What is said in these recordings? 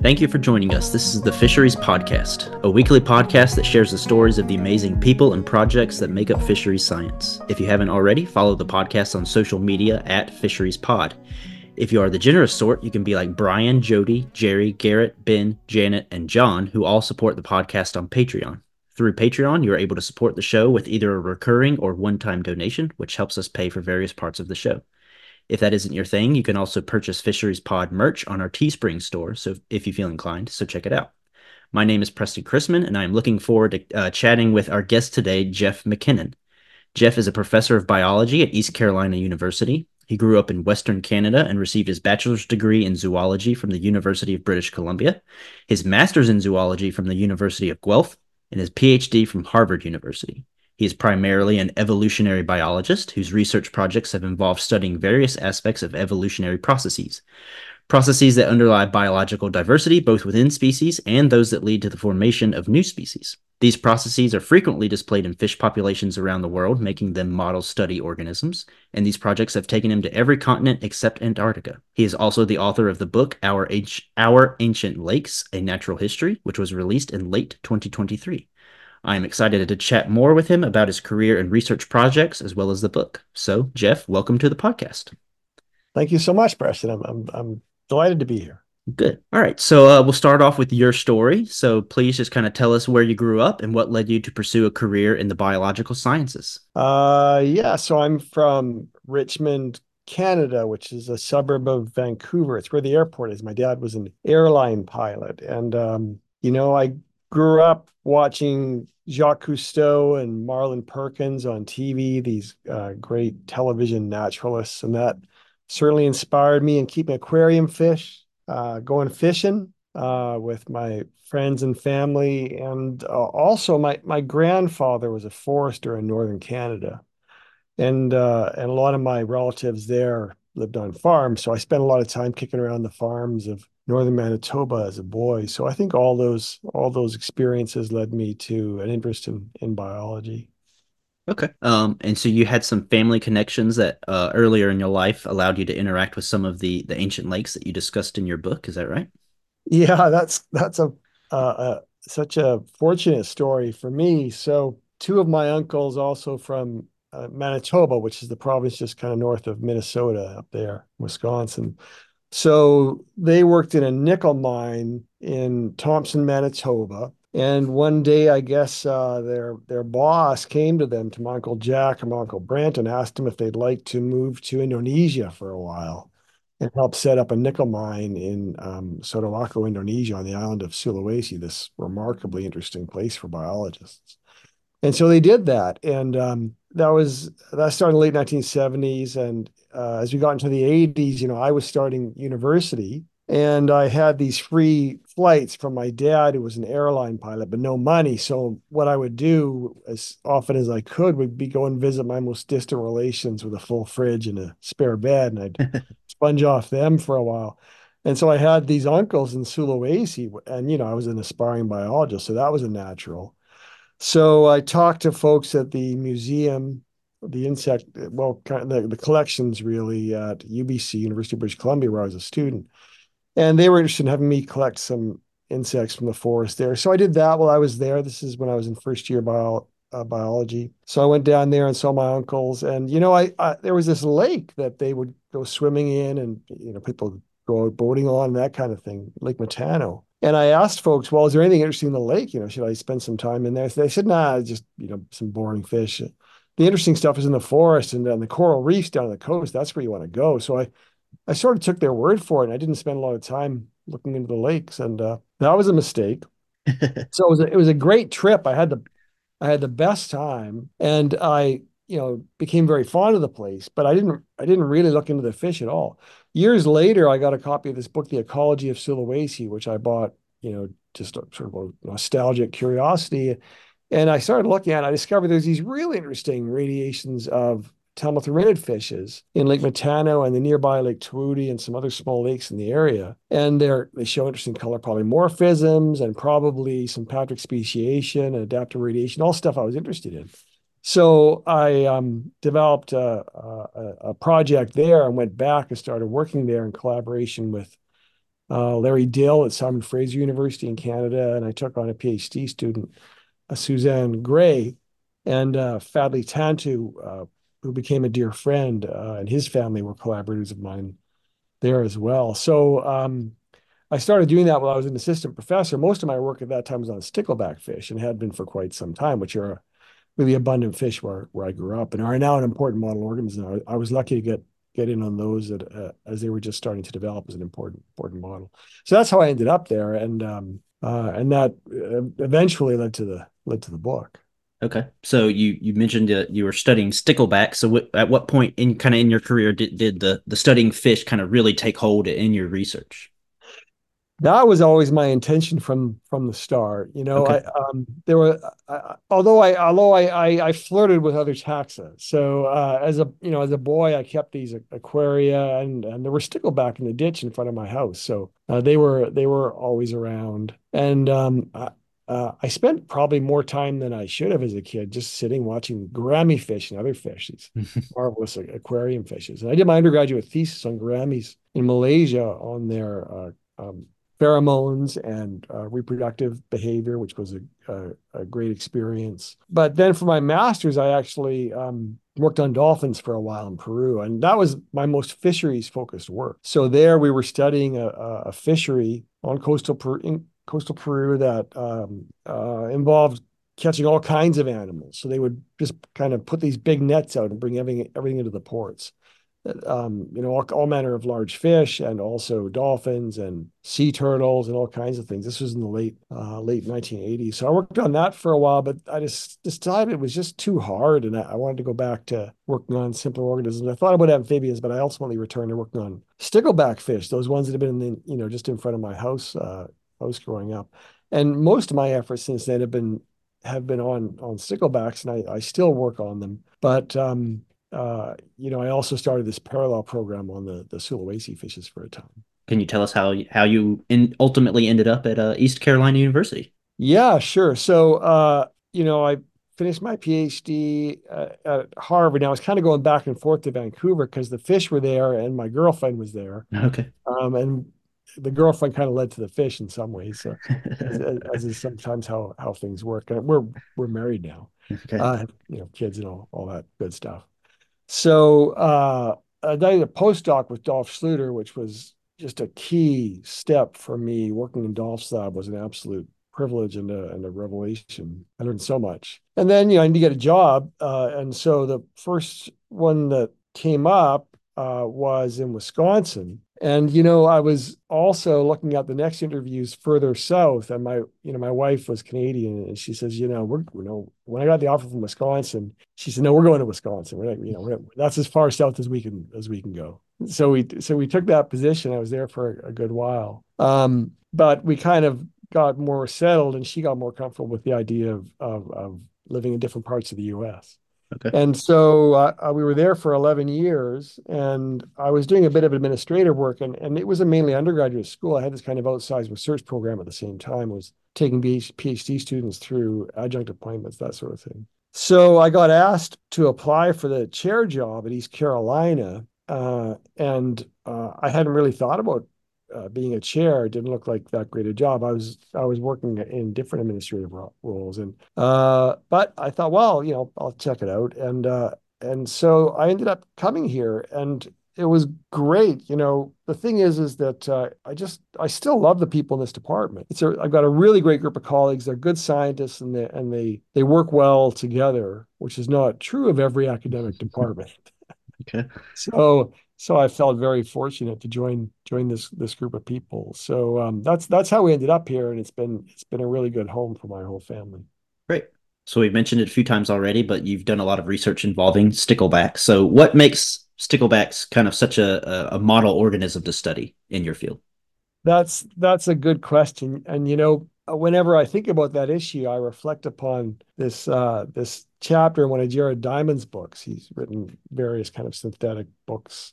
Thank you for joining us. This is the Fisheries Podcast, a weekly podcast that shares the stories of the amazing people and projects that make up fisheries science. If you haven't already, follow the podcast on social media at Fisheries Pod. If you are the generous sort, you can be like Brian, Jody, Jerry, Garrett, Ben, Janet, and John, who all support the podcast on Patreon. Through Patreon, you are able to support the show with either a recurring or one-time donation, which helps us pay for various parts of the show. If that isn't your thing, you can also purchase Fisheries Pod merch on our Teespring store, so if you feel inclined, so check it out. My name is Preston Chrisman, and I am looking forward to chatting with our guest today, Jeff McKinnon. Jeff is a professor of biology at East Carolina University. He grew up in Western Canada and received his bachelor's degree in zoology from the University of British Columbia, his master's in zoology from the University of Guelph, and his PhD from Harvard University. He is primarily an evolutionary biologist whose research projects have involved studying various aspects of evolutionary processes that underlie biological diversity, both within species and those that lead to the formation of new species. These processes are frequently displayed in fish populations around the world, making them model study organisms, and these projects have taken him to every continent except Antarctica. He is also the author of the book Our Ancient Lakes, A Natural History, which was released in late 2023. I am excited to chat more with him about his career and research projects, as well as the book. So, Jeff, welcome to the podcast. Thank you so much, Preston. I'm delighted to be here. Good. All right. So we'll start off with your story. So please just kind of tell us where you grew up and what led you to pursue a career in the biological sciences. So I'm from Richmond, Canada, which is a suburb of Vancouver. It's where the airport is. My dad was an airline pilot. And, I grew up watching Jacques Cousteau and Marlin Perkins on TV, these great television naturalists. And that certainly inspired me in keeping aquarium fish, going fishing with my friends and family. And also my grandfather was a forester in northern Canada. And a lot of my relatives there lived on farms. So I spent a lot of time kicking around the farms of northern Manitoba as a boy. So I think all those experiences led me to an interest in biology. Okay. And so you had some family connections that earlier in your life allowed you to interact with some of the ancient lakes that you discussed in your book. Is that right? Yeah, that's such a fortunate story for me. So two of my uncles also from Manitoba, which is the province just kind of north of Minnesota up there, Wisconsin. So they worked in a nickel mine in Thompson, Manitoba. And one day, I guess their boss came to them, to my Uncle Jack and my Uncle Brent, and asked them if they'd like to move to Indonesia for a while and help set up a nickel mine in Sotowako, Indonesia, on the island of Sulawesi, this remarkably interesting place for biologists. And so they did that, and that started in the late 1970s. And as we got into the 80s, I was starting university, and I had these free flights from my dad, who was an airline pilot, but no money. So what I would do as often as I could would be go and visit my most distant relations with a full fridge and a spare bed, and I'd sponge off them for a while. And so I had these uncles in Sulawesi, and I was an aspiring biologist, so that was a natural. So I talked to folks at the museum, the insect, well, kind of the collections really at UBC, University of British Columbia, where I was a student. And they were interested in having me collect some insects from the forest there. So I did that while I was there. This is when I was in first year biology. So I went down there and saw my uncles. And, there was this lake that they would go swimming in, and, people go out boating on, that kind of thing, Lake Matano. And I asked folks, well, is there anything interesting in the lake? Should I spend some time in there? So they said, nah, just, some boring fish. The interesting stuff is in the forest and on the coral reefs down the coast. That's where you want to go. So I sort of took their word for it, and I didn't spend a lot of time looking into the lakes. And that was a mistake. So it was a great trip. I had the best time, and I became very fond of the place, but I didn't really look into the fish at all. Years later, I got a copy of this book, The Ecology of Sulawesi, which I bought, just a sort of a nostalgic curiosity. And I started looking at it. I discovered there's these really interesting radiations of Telmothrynid fishes in Lake Matano and the nearby Lake Tahuti and some other small lakes in the area. And they show interesting color polymorphisms and probably some Patrick speciation and adaptive radiation, all stuff I was interested in. So I developed a project there and went back and started working there in collaboration with Larry Dill at Simon Fraser University in Canada, and I took on a PhD student, Suzanne Gray, and Fadli Tantu, who became a dear friend, and his family were collaborators of mine there as well. So I started doing that while I was an assistant professor. Most of my work at that time was on stickleback fish and had been for quite some time, which are really abundant fish where I grew up and are now an important model organism. I was lucky to get in on those as they were just starting to develop as an important model. So that's how I ended up there, and that eventually led to the book. Okay. So you mentioned you were studying stickleback. So at what point in your career did the studying fish kind of really take hold in your research? That was always my intention from the start. Okay. I there were I flirted with other taxa. So as a boy, I kept these aquaria, and there were stickleback in the ditch in front of my house. So they were always around, and I spent probably more time than I should have as a kid just sitting watching gourami fish and other fish, these marvelous aquarium fishes. And I did my undergraduate thesis on gouramis in Malaysia on their pheromones and reproductive behavior, which was a great experience. But then for my master's, I actually worked on dolphins for a while in Peru, and that was my most fisheries focused work. So there we were studying a fishery on coastal Peru that involved catching all kinds of animals. So they would just kind of put these big nets out and bring everything into the ports. All manner of large fish and also dolphins and sea turtles and all kinds of things. This was in the late 1980s. So I worked on that for a while, but I just decided it was just too hard, and I wanted to go back to working on simpler organisms. I thought about amphibians, but I ultimately returned to working on stickleback fish, those ones that have been just in front of my house growing up. And most of my efforts since then have been on sticklebacks, and I still work on them. But I also started this parallel program on the Sulawesi fishes for a time. Can you tell us how you ultimately ended up at East Carolina University? Yeah, sure. So, I finished my PhD at Harvard. Now I was kind of going back and forth to Vancouver because the fish were there and my girlfriend was there. Okay. And the girlfriend kind of led to the fish in some ways, as is sometimes how things work. And we're married now, Okay. kids and all that good stuff. So I did a postdoc with Dolph Schluter, which was just a key step for me. Working in Dolph's lab was an absolute privilege and a revelation. I learned so much. And then, I need to get a job. And so the first one that came up was in Wisconsin. And, I was also looking at the next interviews further south, and my wife was Canadian, and she says, when I got the offer from Wisconsin, she said, no, we're going to Wisconsin. That's as far south as we can go. So we took that position. I was there for a good while. But we kind of got more settled, and she got more comfortable with the idea of living in different parts of the US. Okay. And so we were there for 11 years, and I was doing a bit of administrative work, and it was a mainly undergraduate school. I had this kind of outsized research program at the same time, was taking PhD students through adjunct appointments, that sort of thing. So I got asked to apply for the chair job at East Carolina, and I hadn't really thought about being a chair. It didn't look like that great a job. I was working in different administrative roles, and but I thought, well, I'll check it out, and so I ended up coming here, and it was great. The thing is that I still love the people in this department. I've got a really great group of colleagues. They're good scientists, and they work well together, which is not true of every academic department. Okay. So I felt very fortunate to join this group of people. So that's how we ended up here, and it's been a really good home for my whole family. Great. So we've mentioned it a few times already, but you've done a lot of research involving stickleback. So what makes sticklebacks kind of such a model organism to study in your field? That's a good question, and whenever I think about that issue, I reflect upon this chapter in one of Jared Diamond's books. He's written various kind of synthetic books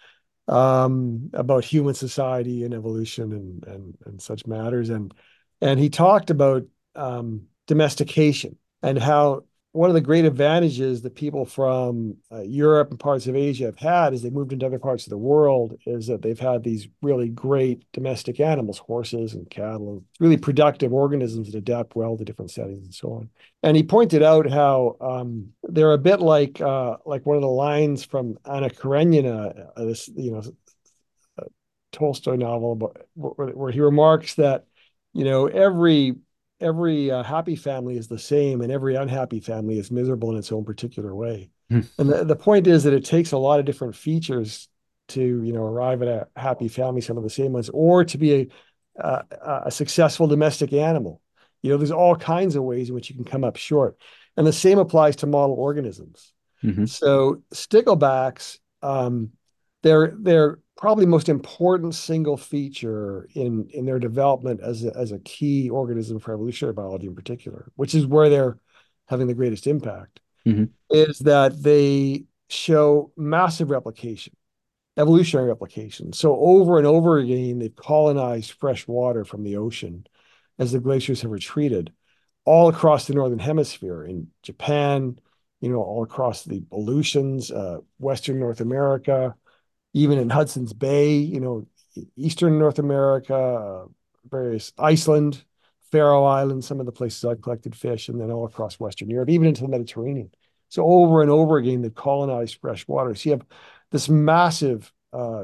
about human society and evolution and such matters. And he talked about domestication and how one of the great advantages that people from Europe and parts of Asia have had as they moved into other parts of the world is that they've had these really great domestic animals, horses and cattle, really productive organisms that adapt well to different settings and so on. And he pointed out how they're a bit like one of the lines from Anna Karenina, this Tolstoy novel, where he remarks that every happy family is the same, and every unhappy family is miserable in its own particular way. Hmm. And the point is that it takes a lot of different features to arrive at a happy family, some of the same ones, or to be a successful domestic animal. There's all kinds of ways in which you can come up short, and the same applies to model organisms. Hmm. So sticklebacks, they're probably most important single feature in their development as a key organism for evolutionary biology in particular, which is where they're having the greatest impact, Hmm. is that they show massive replication, evolutionary replication. So over and over again, they've colonized fresh water from the ocean as the glaciers have retreated all across the northern hemisphere, in Japan, all across the Aleutians, Western North America, even in Hudson's Bay, Eastern North America, various Iceland, Faroe Islands, some of the places I've collected fish, and then all across Western Europe, even into the Mediterranean. So over and over again, they've colonized fresh water. So you have this massive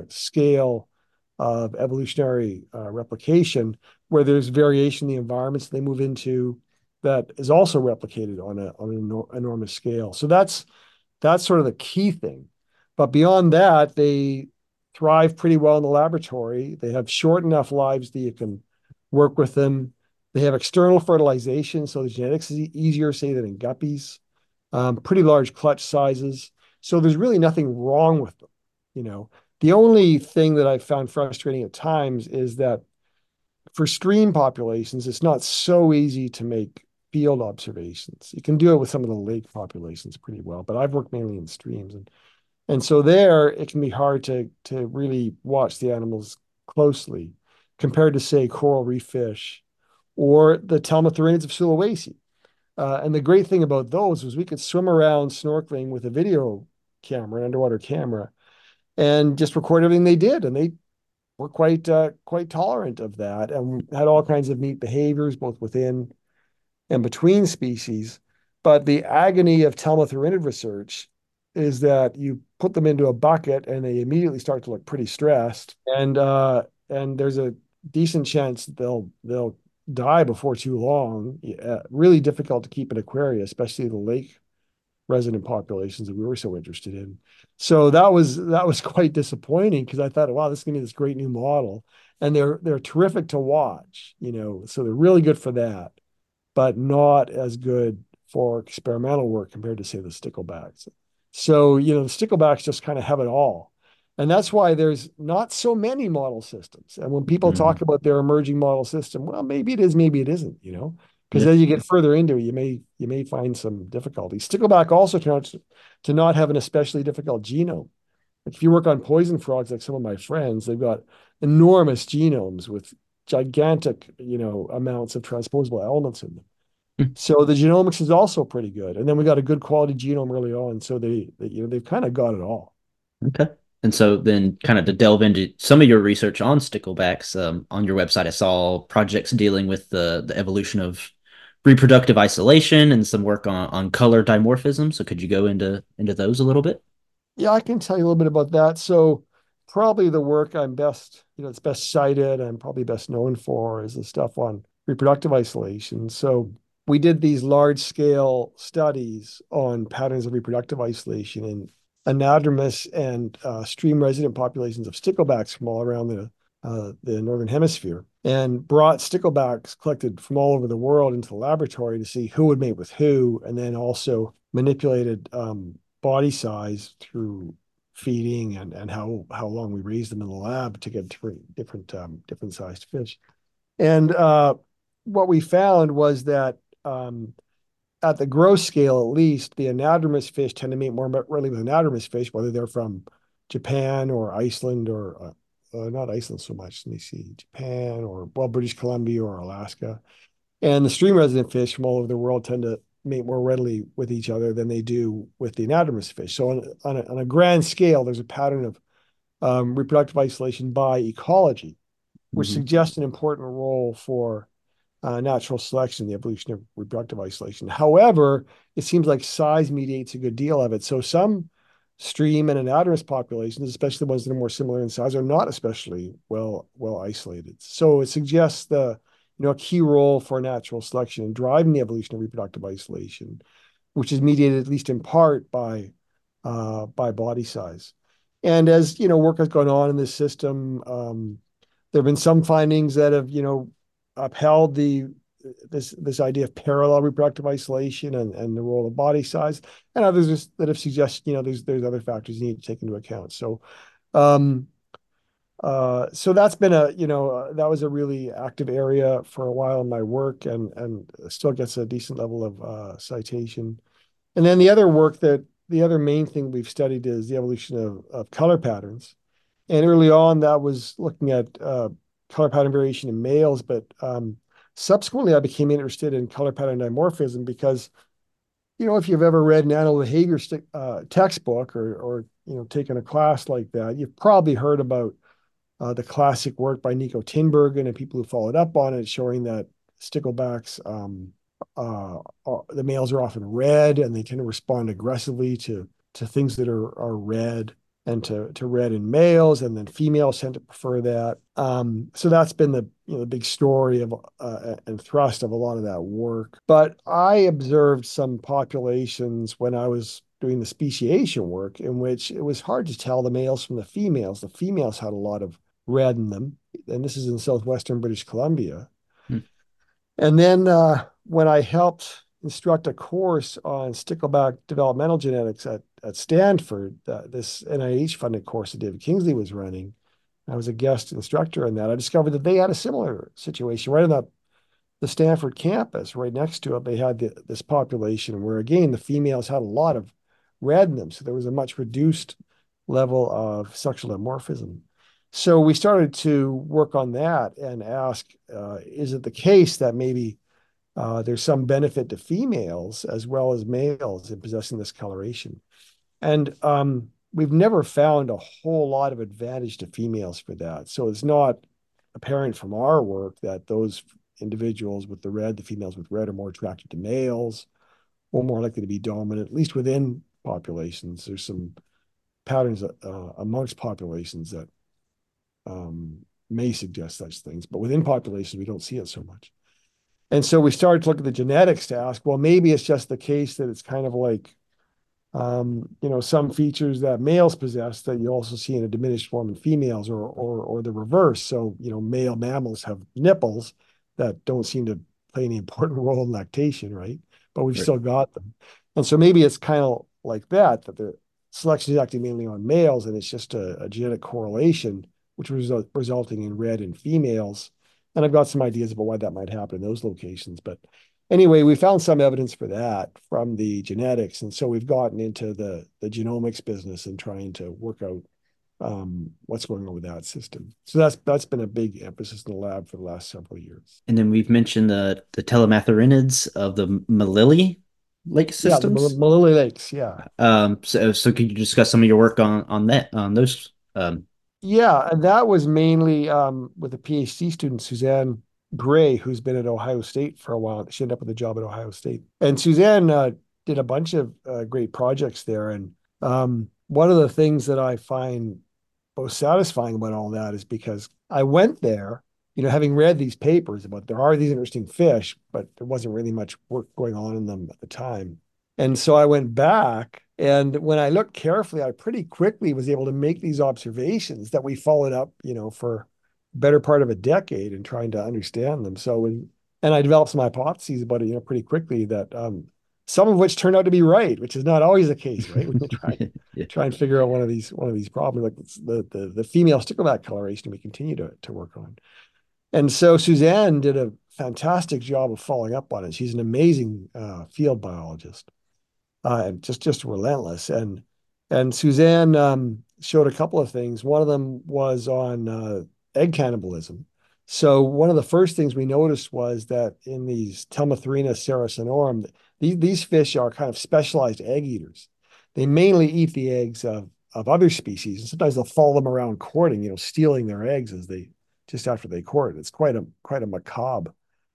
scale of evolutionary replication where there's variation in the environments they move into that is also replicated on an enormous scale. So that's sort of the key thing. But beyond that, they thrive pretty well in the laboratory. They have short enough lives that you can work with them. They have external fertilization, so the genetics is easier, say, than in guppies. Pretty large clutch sizes. So there's really nothing wrong with them. You know, the only thing that I've found frustrating at times is that for stream populations, it's not so easy to make field observations. You can do it with some of the lake populations pretty well, but I've worked mainly in streams, and so there it can be hard to really watch the animals closely compared to, say, coral reef fish or the Telmethorinids of Sulawesi. And the great thing about those was we could swim around snorkeling with a video camera, an underwater camera, and just record everything they did. And they were quite tolerant of that and had all kinds of neat behaviors, both within and between species. But the agony of Telmothorinid research is that you put them into a bucket and they immediately start to look pretty stressed, and there's a decent chance that they'll die before too long. Really difficult to keep in aquaria, especially the lake resident populations that we were so interested in. So that was quite disappointing because I thought, wow, this is gonna be this great new model, and they're terrific to watch. So they're really good for that, but not as good for experimental work compared to, say, the sticklebacks. So, the sticklebacks just kind of have it all. And that's why there's not so many model systems. And when people Hmm. talk about their emerging model system, well, maybe it is, maybe it isn't, because Yeah. as you get further into it, you may find some difficulties. Stickleback also turns out to not have an especially difficult genome. Like if you work on poison frogs, like some of my friends, they've got enormous genomes with gigantic, amounts of transposable elements in them. So the genomics is also pretty good. And then we got a good quality genome early on. So they've kind of got it all. Okay. And so then kind of to delve into some of your research on sticklebacks, on your website, I saw projects dealing with the evolution of reproductive isolation and some work on color dimorphism. So could you go into those a little bit? Yeah, I can tell you a little bit about that. So probably the work it's best cited, I'm probably best known for is the stuff on reproductive isolation. So we did these large scale studies on patterns of reproductive isolation in anadromous and stream resident populations of sticklebacks from all around the northern hemisphere, and brought sticklebacks collected from all over the world into the laboratory to see who would mate with who, and then also manipulated body size through feeding and how long we raised them in the lab to get different sized fish. And what we found was that at the gross scale, at least, the anadromous fish tend to mate more readily with anadromous fish, whether they're from Japan or Iceland or not Iceland so much. Let me see, Japan or, well, British Columbia or Alaska. And the stream resident fish from all over the world tend to mate more readily with each other than they do with the anadromous fish. So on a grand scale, there's a pattern of reproductive isolation by ecology, which Hmm. suggests an important role for natural selection, the evolution of reproductive isolation. However, it seems like size mediates a good deal of it. So some stream and anadromous populations, especially the ones that are more similar in size, are not especially well isolated. So it suggests a key role for natural selection in driving the evolution of reproductive isolation, which is mediated at least in part by body size. And as work has gone on in this system, there have been some findings that have upheld this idea of parallel reproductive isolation and the role of body size, and others that have suggested there's other factors you need to take into account. Um, so that's been that was a really active area for a while in my work, and still gets a decent level of citation. And then the other main thing we've studied is the evolution of color patterns. And early on, that was looking at color pattern variation in males, but subsequently, I became interested in color pattern dimorphism because, if you've ever read an animal behavior textbook or taken a class like that, you've probably heard about the classic work by Nico Tinbergen and people who followed up on it, showing that sticklebacks, the males are often red and they tend to respond aggressively to things that are red and to red in males, and then females tend to prefer that. So that's been the big story of and thrust of a lot of that work. But I observed some populations when I was doing the speciation work in which it was hard to tell the males from the females. The females had a lot of red in them, and this is in southwestern British Columbia. And then when I helped instruct a course on stickleback developmental genetics at Stanford, this NIH-funded course that David Kingsley was running, I was a guest instructor in that. I discovered that they had a similar situation right on the Stanford campus. Right next to it, they had this population where, again, the females had a lot of red in them. So there was a much reduced level of sexual dimorphism. So we started to work on that and ask, is it the case that maybe there's some benefit to females as well as males in possessing this coloration? And we've never found a whole lot of advantage to females for that. So it's not apparent from our work that those individuals with the females with red, are more attracted to males or more likely to be dominant, at least within populations. There's some patterns amongst populations that may suggest such things, but within populations, we don't see it so much. And so we started to look at the genetics to ask, well, maybe it's just the case that it's kind of like, some features that males possess that you also see in a diminished form in females, or the reverse. So, male mammals have nipples that don't seem to play any important role in lactation, right? But we've Right. still got them. And so maybe it's kind of like that the selection is acting mainly on males, and it's just a genetic correlation, which was resulting in red in females. And I've got some ideas about why that might happen in those locations. But anyway, we found some evidence for that from the genetics. And so we've gotten into the genomics business and trying to work out what's going on with that system. So that's been a big emphasis in the lab for the last several years. And then we've mentioned the telemathorinids of the Malili lake Yeah, the systems. Malili Lakes. Yeah. So could you discuss some of your work on those? Yeah, and that was mainly with a PhD student, Suzanne Gray, who's been at Ohio State for a while. She ended up with a job at Ohio State. And Suzanne did a bunch of great projects there. And one of the things that I find most satisfying about all that is because I went there, having read these papers about there are these interesting fish, but there wasn't really much work going on in them at the time. And so I went back, and when I looked carefully, I pretty quickly was able to make these observations that we followed up, for better part of a decade in trying to understand them. And I developed some hypotheses about it, pretty quickly that some of which turned out to be right, which is not always the case, right? When you Yeah. try and figure out one of these problems, like the female stickleback coloration, we continue to work on. And so Suzanne did a fantastic job of following up on it. She's an amazing field biologist, and just relentless. And Suzanne showed a couple of things. One of them was on egg cannibalism. So one of the first things we noticed was that in these Telmetharina sericinorum, these fish are kind of specialized egg eaters. They mainly eat the eggs of other species, and sometimes they'll follow them around courting, stealing their eggs as they just after they court. It's quite a macabre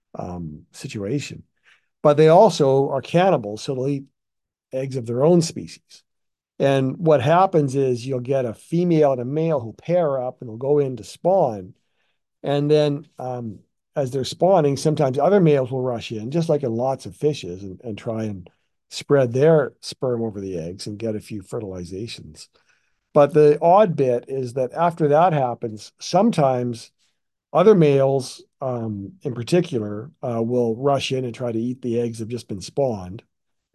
situation. But they also are cannibals, so they'll eat eggs of their own species. And what happens is you'll get a female and a male who pair up and they'll go in to spawn. And then as they're spawning, sometimes other males will rush in, just like in lots of fishes, and try and spread their sperm over the eggs and get a few fertilizations. But the odd bit is that after that happens, sometimes other males, in particular, will rush in and try to eat the eggs that have just been spawned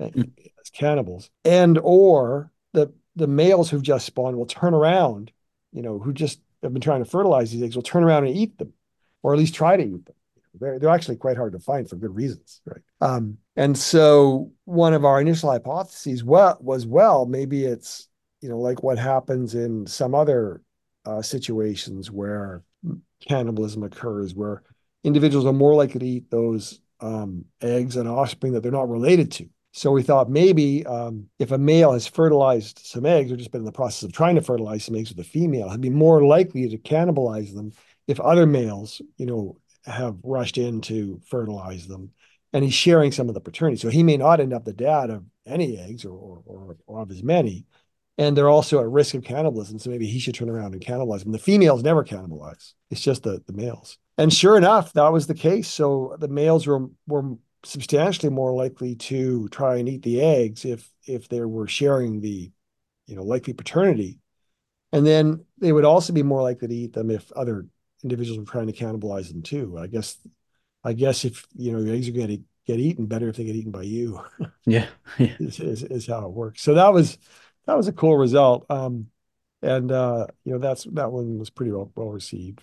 as cannibals, and or the males who've just spawned will turn around, who just have been trying to fertilize these eggs, will turn around and eat them, or at least try to eat them. They're actually quite hard to find for good reasons, right? And so one of our initial hypotheses was, maybe it's like what happens in some other situations where cannibalism occurs, where individuals are more likely to eat those eggs and offspring that they're not related to. So we thought maybe if a male has fertilized some eggs or just been in the process of trying to fertilize some eggs with a female, he'd be more likely to cannibalize them if other males, have rushed in to fertilize them. And he's sharing some of the paternity. So he may not end up the dad of any eggs or of as many. And they're also at risk of cannibalism. So maybe he should turn around and cannibalize them. The females never cannibalize. It's just the males. And sure enough, that was the case. So the males were substantially more likely to try and eat the eggs if they were sharing the, likely paternity. And then they would also be more likely to eat them if other individuals were trying to cannibalize them too. I guess if your eggs are going to get eaten, better if they get eaten by you. Yeah. Yeah. is how it works. So that was a cool result. And that one was pretty well received.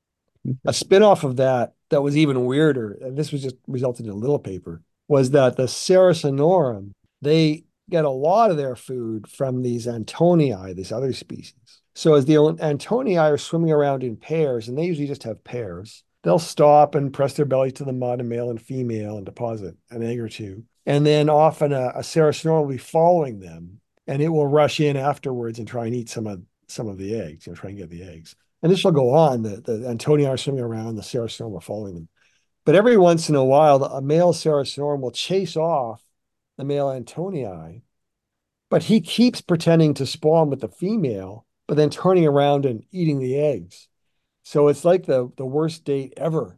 A spinoff of that was even weirder, and this was just resulted in a little paper, was that the Sericinorum, they get a lot of their food from these Antonii, this other species. So as the Antonii are swimming around in pairs, and they usually just have pairs, they'll stop and press their belly to the mud, a male and female, and deposit an egg or two. And then often a Sericinorum will be following them, and it will rush in afterwards and try and eat some of the eggs, try and get the eggs. And this will go on. The Antonii are swimming around, the Sericinorum are following them. But every once in a while, a male Sericinorum will chase off the male Antonii, but he keeps pretending to spawn with the female, but then turning around and eating the eggs. So it's like the worst date ever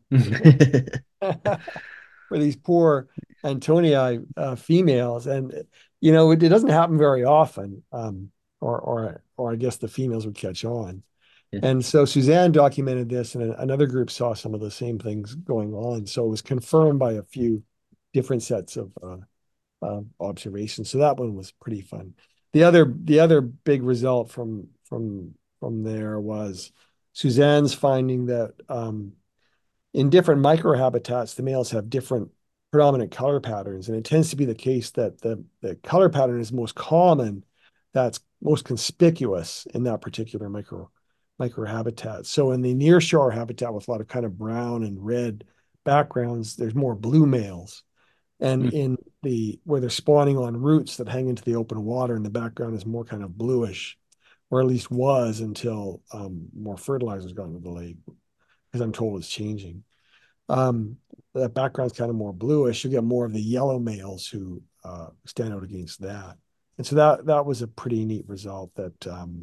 for these poor Antonii females. And, it doesn't happen very often. Or I guess the females would catch on. Yeah. And so Suzanne documented this, and another group saw some of the same things going on. So it was confirmed by a few different sets of observations. So that one was pretty fun. The other big result from there was Suzanne's finding that in different microhabitats, the males have different predominant color patterns, and it tends to be the case that the color pattern is most common, that's most conspicuous in that particular microhabitat. So in the nearshore habitat with a lot of kind of brown and red backgrounds, there's more blue males. And in where they're spawning on roots that hang into the open water, and the background is more kind of bluish, or at least was until more fertilizers got into the lake, because I'm told it's changing. That background's kind of more bluish. You get more of the yellow males who stand out against that. And so that was a pretty neat result that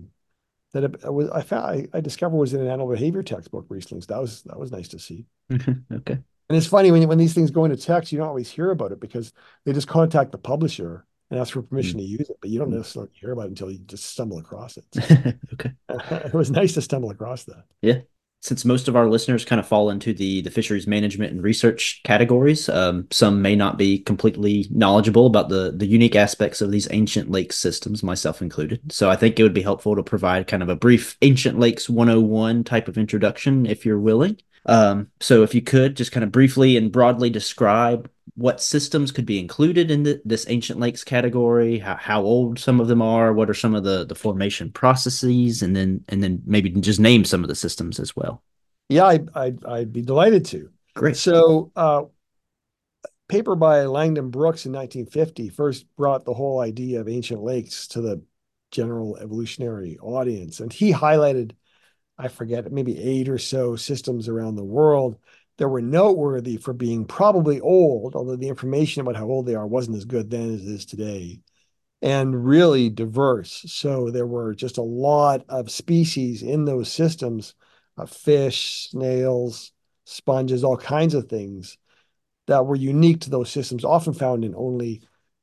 I discovered was in an animal behavior textbook recently. So that was nice to see. Okay. And it's funny when these things go into text, you don't always hear about it because they just contact the publisher and ask for permission to use it, but you don't necessarily hear about it until you just stumble across it. So Okay. it was nice to stumble across that. Yeah. Since most of our listeners kind of fall into the fisheries management and research categories, some may not be completely knowledgeable about the unique aspects of these ancient lake systems, myself included. So I think it would be helpful to provide kind of a brief Ancient Lakes 101 type of introduction, if you're willing. So if you could just kind of briefly and broadly describe what systems could be included in this ancient lakes category, how old some of them are, what are some of the formation processes, and then maybe just name some of the systems as well. Yeah, I'd be delighted to. Great. So paper by Langdon Brooks in 1950 first brought the whole idea of ancient lakes to the general evolutionary audience. And he highlighted, I forget, maybe 8 or so systems around the world that were noteworthy for being probably old, although the information about how old they are wasn't as good then as it is today, and really diverse. So there were just a lot of species in those systems of fish, snails, sponges, all kinds of things that were unique to those systems, often found in only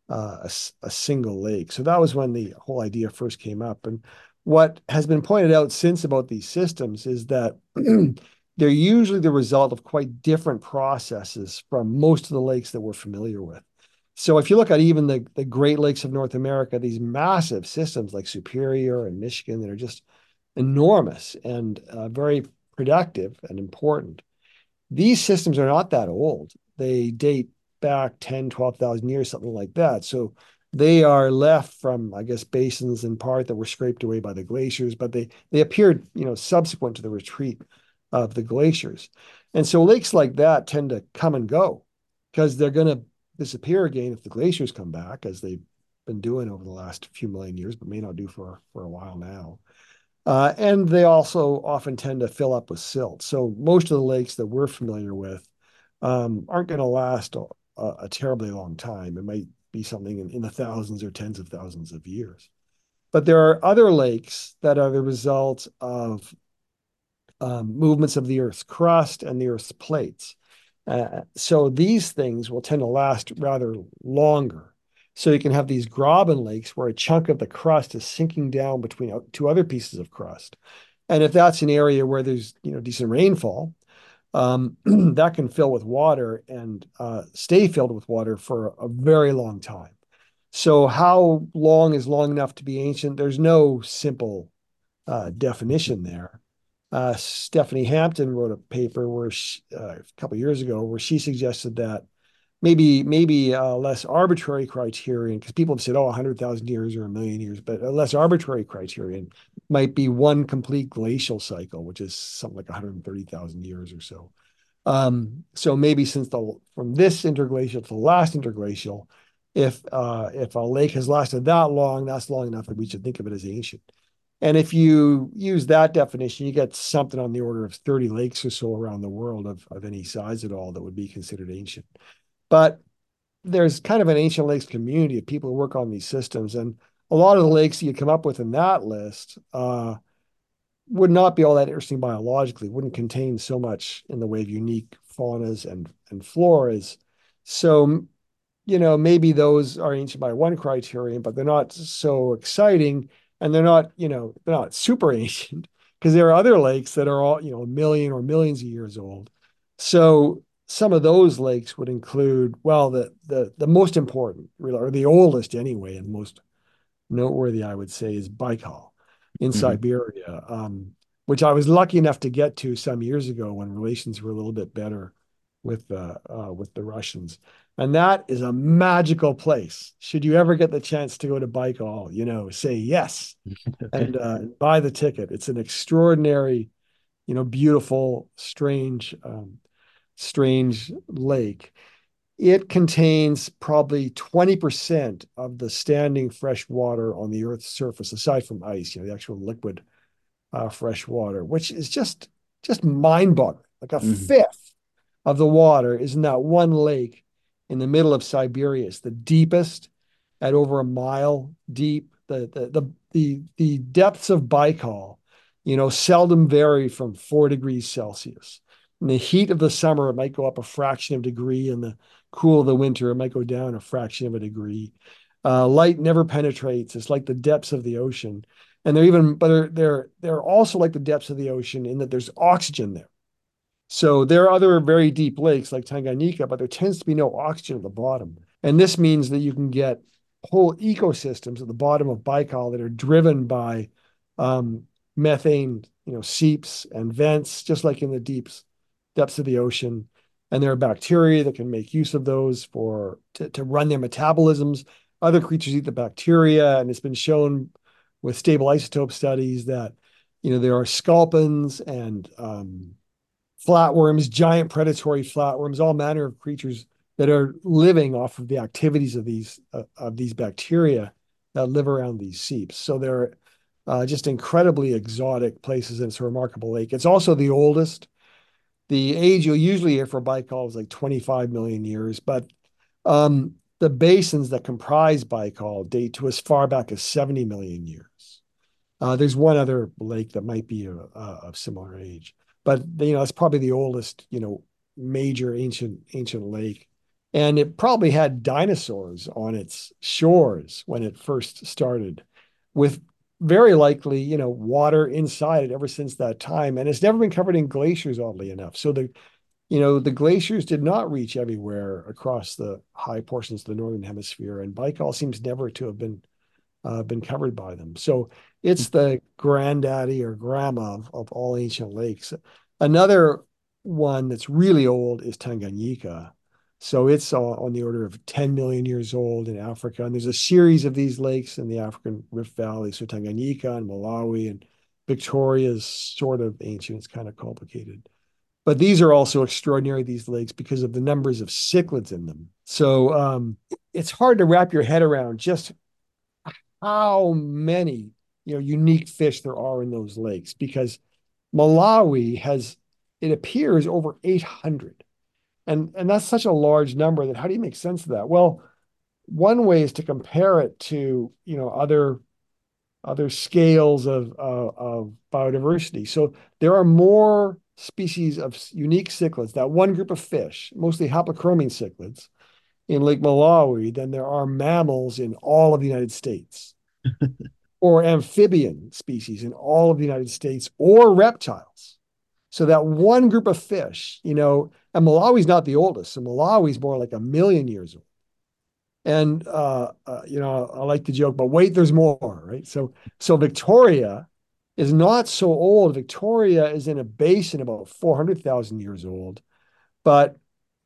a single lake. So that was when the whole idea first came up. And what has been pointed out since about these systems is that they're usually the result of quite different processes from most of the lakes that we're familiar with. So if you look at even the Great Lakes of North America, these massive systems like Superior and Michigan that are just enormous and very productive and important. These systems are not that old. They date back 10, 12,000 years, something like that. So they are left from, I guess, basins in part that were scraped away by the glaciers, but they appeared, subsequent to the retreat of the glaciers. And so lakes like that tend to come and go because they're going to disappear again if the glaciers come back, as they've been doing over the last few million years, but may not do for a while now. And they also often tend to fill up with silt. So most of the lakes that we're familiar with aren't going to last a terribly long time. It might be something in the thousands or tens of thousands of years. But there are other lakes that are the result of movements of the Earth's crust and the Earth's plates. So these things will tend to last rather longer. So you can have these graben lakes where a chunk of the crust is sinking down between two other pieces of crust. And if that's an area where there's decent rainfall, that can fill with water and stay filled with water for a very long time. So how long is long enough to be ancient? There's no simple definition there. Stephanie Hampton wrote a paper where a couple of years ago where she suggested that maybe less arbitrary criterion, because people have said, 100,000 years or a million years, but a less arbitrary criterion might be one complete glacial cycle, which is something like 130,000 years or so. So maybe from this interglacial to the last interglacial, if a lake has lasted that long, that's long enough that we should think of it as ancient. And if you use that definition, you get something on the order of 30 lakes or so around the world of any size at all that would be considered ancient. But there's kind of an ancient lakes community of people who work on these systems. And a lot of the lakes that you come up with in that list would not be all that interesting biologically, wouldn't contain so much in the way of unique faunas and floras. So, maybe those are ancient by one criterion, but they're not so exciting. And they're not super ancient because there are other lakes that are all, a million or millions of years old. So some of those lakes would include, well, the most important, or the oldest anyway, and most noteworthy, I would say, is Baikal in Siberia, which I was lucky enough to get to some years ago when relations were a little bit better with the Russians. And that is a magical place. Should you ever get the chance to go to Baikal, say yes and buy the ticket. It's an extraordinary, beautiful, strange lake. It contains probably 20% of the standing fresh water on the Earth's surface, aside from ice, the actual liquid fresh water, which is just mind-boggling. Like a fifth of the water is in that one lake in the middle of Siberia. It's the deepest at over a mile deep. The depths of Baikal, seldom vary from 4 degrees Celsius. In the heat of the summer, it might go up a fraction of a degree. In the cool of the winter, it might go down a fraction of a degree. Light never penetrates. It's like the depths of the ocean. And they're also like the depths of the ocean in that there's oxygen there. So there are other very deep lakes like Tanganyika, but there tends to be no oxygen at the bottom. And this means that you can get whole ecosystems at the bottom of Baikal that are driven by methane, seeps and vents, just like in the depths of the ocean. And there are bacteria that can make use of those to run their metabolisms. Other creatures eat the bacteria, and it's been shown with stable isotope studies that there are sculpins and flatworms, giant predatory flatworms, all manner of creatures that are living off of the activities of these bacteria that live around these seeps. So they're just incredibly exotic places, and it's a remarkable lake. It's also the oldest. The age you'll usually hear for Baikal is like 25 million years, but the basins that comprise Baikal date to as far back as 70 million years. There's one other lake that might be of similar age, but it's probably the oldest, major ancient lake, and it probably had dinosaurs on its shores when it first started, with very likely, water inside it ever since that time, and it's never been covered in glaciers, oddly enough. So the glaciers did not reach everywhere across the high portions of the northern hemisphere, and Baikal seems never to have been covered by them. So it's the granddaddy or grandma of all ancient lakes. Another one that's really old is Tanganyika. So it's on the order of 10 million years old in Africa. And there's a series of these lakes in the African Rift Valley. So Tanganyika and Malawi and Victoria is sort of ancient. It's kind of complicated. But these are also extraordinary, these lakes, because of the numbers of cichlids in them. So it's hard to wrap your head around just how many unique fish there are in those lakes, because Malawi has, it appears, over 800. And that's such a large number that how do you make sense of that? Well, one way is to compare it to other scales of biodiversity. So there are more species of unique cichlids, that one group of fish, mostly haplochromian cichlids, in Lake Malawi than there are mammals in all of the United States, or amphibian species in all of the United States, or reptiles. So that one group of fish, and Malawi's not the oldest. So Malawi's more like 1 million years old. And I like to joke, but wait, there's more, right? So Victoria is not so old. Victoria is in a basin about 400,000 years old, but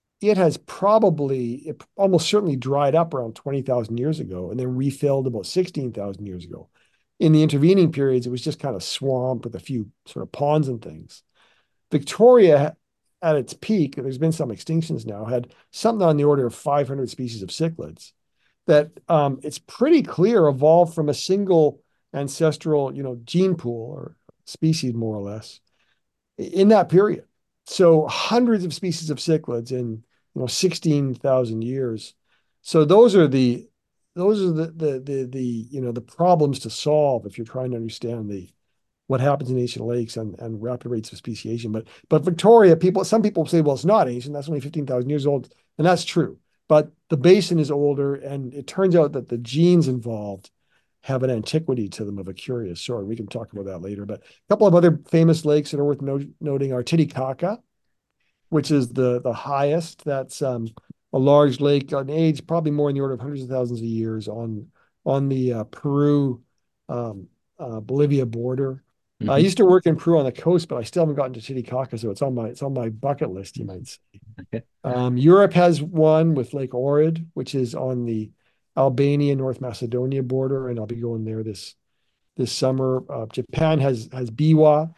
it almost certainly dried up around 20,000 years ago and then refilled about 16,000 years ago. In the intervening periods, it was just kind of swamp with a few sort of ponds and things. Victoria, at its peak, there's been some extinctions now, had something on the order of 500 species of cichlids that it's pretty clear evolved from a single ancestral, gene pool or species, more or less, in that period. So hundreds of species of cichlids in 16,000 years. So those are the problems to solve if you're trying to understand what happens in ancient lakes and rapid rates of speciation. But Victoria, some people say, well, it's not ancient. That's only 15,000 years old, and that's true. But the basin is older, and it turns out that the genes involved have an antiquity to them of a curious sort. We can talk about that later. But a couple of other famous lakes that are worth noting are Titicaca, which is the highest. That's a large lake on age, probably more in the order of hundreds of thousands of years on the Peru Bolivia border. I used to work in Peru on the coast, but I still haven't gotten to Titicaca, so it's on my bucket list, you might say. Okay. Europe has one with Lake Ohrid, which is on the Albania North Macedonia border, and I'll be going there this summer. Japan has Biwa,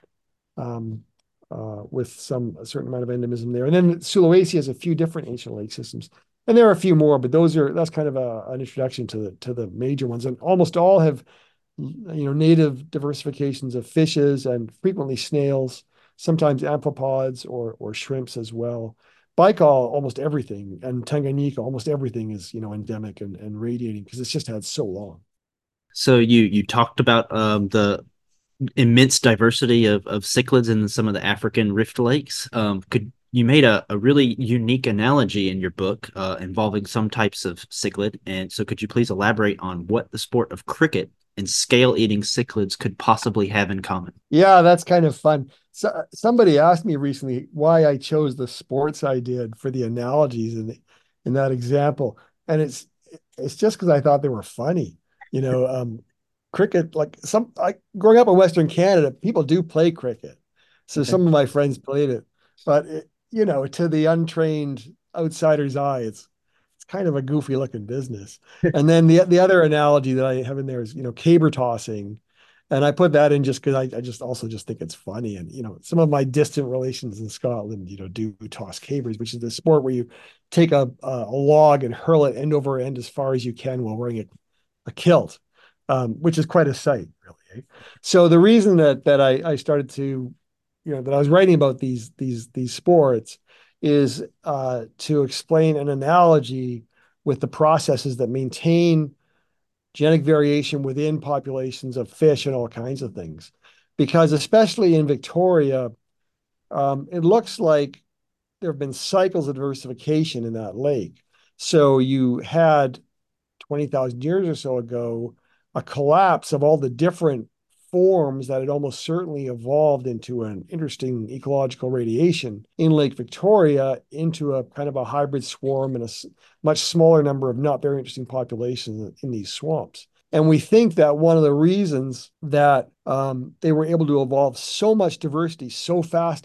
with a certain amount of endemism there, and then Sulawesi has a few different ancient lake systems, and there are a few more, but that's kind of an introduction to the major ones, and almost all have native diversifications of fishes and frequently snails, sometimes amphipods or shrimps as well. Baikal, almost everything, and Tanganyika, almost everything is endemic and radiating because it's just had so long. So you talked about the immense diversity of cichlids in some of the African rift lakes. Could you made a really unique analogy in your book involving some types of cichlid, and so could you please elaborate on what the sport of cricket and scale-eating cichlids could possibly have in common? Yeah, that's kind of fun. So somebody asked me recently why I chose the sports I did for the analogies in that example, and it's just because I thought they were funny. You know, cricket, like growing up in Western Canada, people do play cricket, so Okay. some of my friends played it, but to the untrained outsider's eye, it's kind of a goofy looking business. And then the other analogy that I have in there is caber tossing, And I put that in just because I just also just think it's funny. And, some of my distant relations in Scotland, do toss cavers, which is the sport where you take a log and hurl it end over end as far as you can while wearing a kilt, which is quite a sight, really. Eh? So the reason that I started to, that I was writing about these sports is to explain an analogy with the processes that maintain genetic variation within populations of fish and all kinds of things. Because especially in Victoria, it looks like there have been cycles of diversification in that lake. So you had 20,000 years or so ago a collapse of all the different forms that had almost certainly evolved into an interesting ecological radiation in Lake Victoria into a kind of a hybrid swarm and a much smaller number of not very interesting populations in these swamps. And we think that one of the reasons that they were able to evolve so much diversity so fast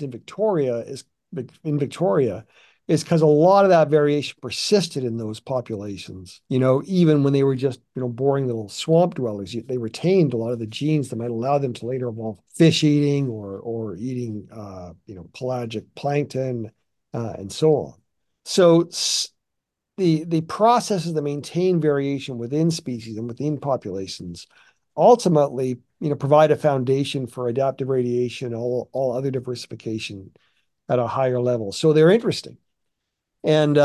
in Victoria is because a lot of that variation persisted in those populations. Even when they were just, boring little swamp dwellers, they retained a lot of the genes that might allow them to later evolve fish eating or eating, pelagic plankton, and so on. So the processes that maintain variation within species and within populations ultimately, provide a foundation for adaptive radiation, all other diversification at a higher level. So they're interesting. And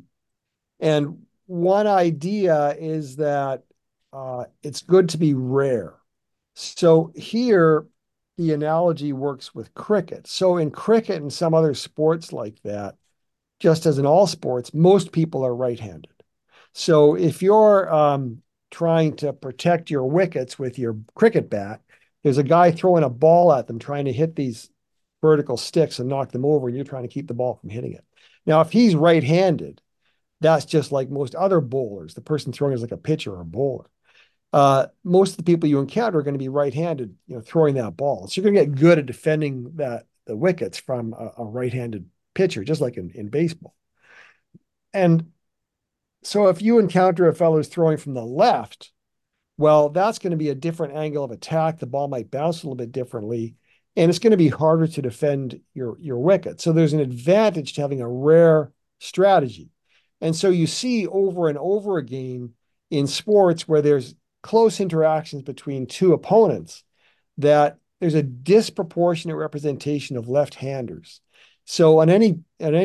and one idea is that it's good to be rare. So here, the analogy works with cricket. So in cricket and some other sports like that, just as in all sports, most people are right-handed. So if you're trying to protect your wickets with your cricket bat, there's a guy throwing a ball at them, trying to hit these vertical sticks and knock them over, and you're trying to keep the ball from hitting it. Now, if he's right-handed, that's just like most other bowlers. The person throwing is like a pitcher or a bowler. Most of the people you encounter are going to be right-handed, throwing that ball. So you're going to get good at defending the wickets from a right-handed pitcher, just like in baseball. And so if you encounter a fellow who's throwing from the left, well, that's going to be a different angle of attack. The ball might bounce a little bit differently, and it's going to be harder to defend your wicket. So there's an advantage to having a rare strategy. And so you see over and over again in sports where there's close interactions between two opponents that there's a disproportionate representation of left-handers. So on any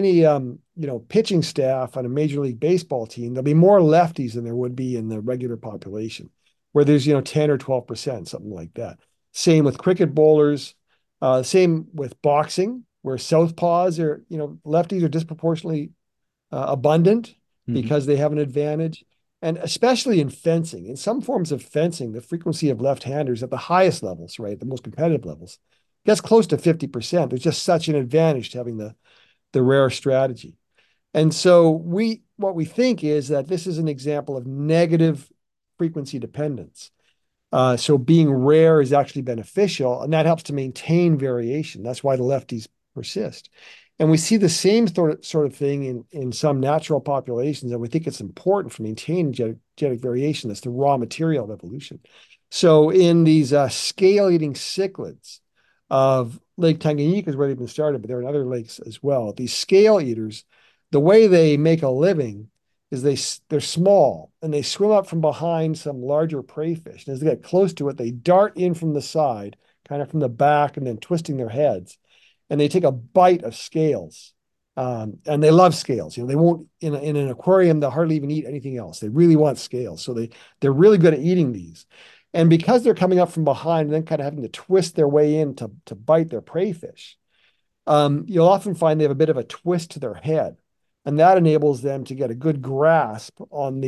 pitching staff on a Major League Baseball team, there'll be more lefties than there would be in the regular population, where there's 10 or 12%, something like that. Same with cricket bowlers. Same with boxing, where southpaws are, lefties are disproportionately abundant because they have an advantage. And especially in fencing, in some forms of fencing, the frequency of left-handers at the highest levels, right, the most competitive levels, gets close to 50%. There's just such an advantage to having the rare strategy. And so what we think is that this is an example of negative frequency dependence. So being rare is actually beneficial, and that helps to maintain variation. That's why the lefties persist. And we see the same sort of thing in some natural populations, and we think it's important for maintaining genetic variation. That's the raw material of evolution. So in these scale-eating cichlids of Lake Tanganyika is where they've been started, but there are in other lakes as well. These scale eaters, the way they make a living is they're small and they swim up from behind some larger prey fish. And as they get close to it, they dart in from the side, kind of from the back, and then twisting their heads. And they take a bite of scales. And they love scales. They won't, in an aquarium, they'll hardly even eat anything else. They really want scales. So they're really good at eating these. And because they're coming up from behind and then kind of having to twist their way in to bite their prey fish, you'll often find they have a bit of a twist to their head. And that enables them to get a good grasp on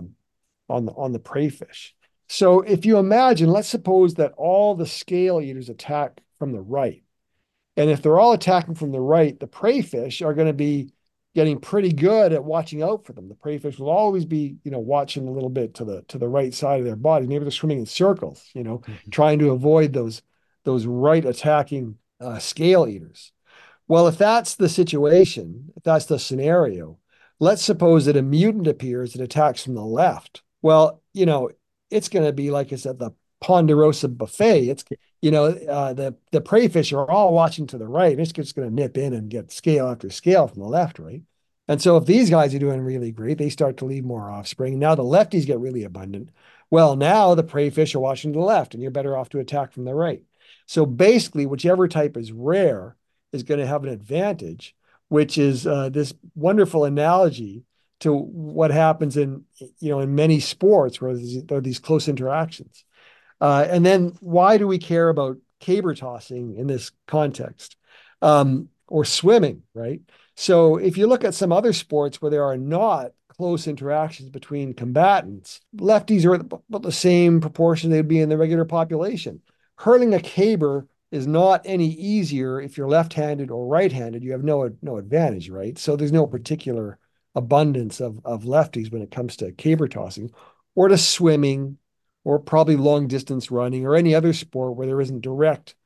the prey fish. So if you imagine, let's suppose that all the scale eaters attack from the right. And if they're all attacking from the right, the prey fish are going to be getting pretty good at watching out for them. The prey fish will always be, watching a little bit to the right side of their body. Maybe they're swimming in circles, trying to avoid those right attacking scale eaters. Well, if that's the situation, if that's the scenario, let's suppose that a mutant appears that attacks from the left. Well, it's going to be, like I said, Ponderosa buffet. It's, the prey fish are all watching to the right. It's just going to nip in and get scale after scale from the left, right? And so if these guys are doing really great, they start to leave more offspring. Now the lefties get really abundant. Well, now the prey fish are watching to the left, and you're better off to attack from the right. So basically, whichever type is rare is going to have an advantage, which is this wonderful analogy to what happens in many sports where there are these close interactions. And then why do we care about caber tossing in this context, or swimming, right? So if you look at some other sports where there are not close interactions between combatants, lefties are about the same proportion they'd be in the regular population. Hurling a caber is not any easier if you're left-handed or right-handed. You have no advantage, right? So there's no particular abundance of lefties when it comes to caber tossing or to swimming or probably long distance running or any other sport where there isn't direct,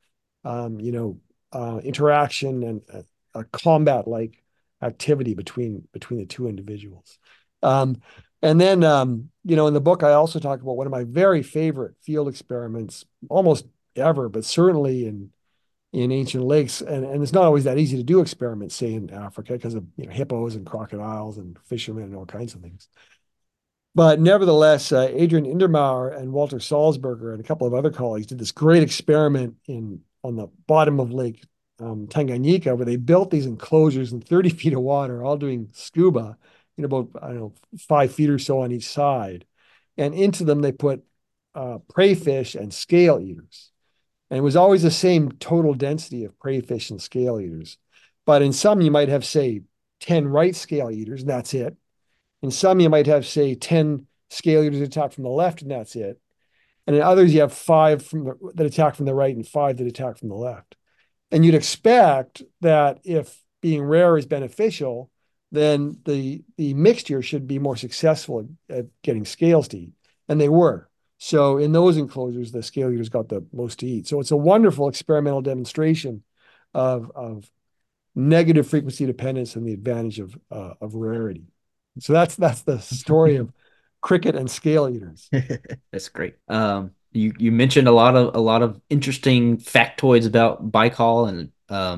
interaction and a combat like activity between the two individuals. Um, and then, in the book, I also talk about one of my very favorite field experiments, almost ever, but certainly in ancient lakes. And it's not always that easy to do experiments, say in Africa, because of hippos and crocodiles and fishermen and all kinds of things. But nevertheless, Adrian Indermaur and Walter Salzberger and a couple of other colleagues did this great experiment on the bottom of Lake Tanganyika, where they built these enclosures in 30 feet of water, all doing scuba, about, I don't know, 5 feet or so on each side. And into them, they put prey fish and scale eaters. And it was always the same total density of prey fish and scale eaters. But in some, you might have, say, 10 right scale eaters, and that's it. In some, you might have, say, 10 scale eaters attack from the left, and that's it. And in others, you have five that attack from the right and five that attack from the left. And you'd expect that if being rare is beneficial, then the mixture should be more successful at getting scales to eat. And they were. So in those enclosures, the scale eaters got the most to eat. So it's a wonderful experimental demonstration of negative frequency dependence and the advantage of rarity. So that's the story of cricket and scale eaters. That's great. You mentioned a lot of interesting factoids about Baikal, and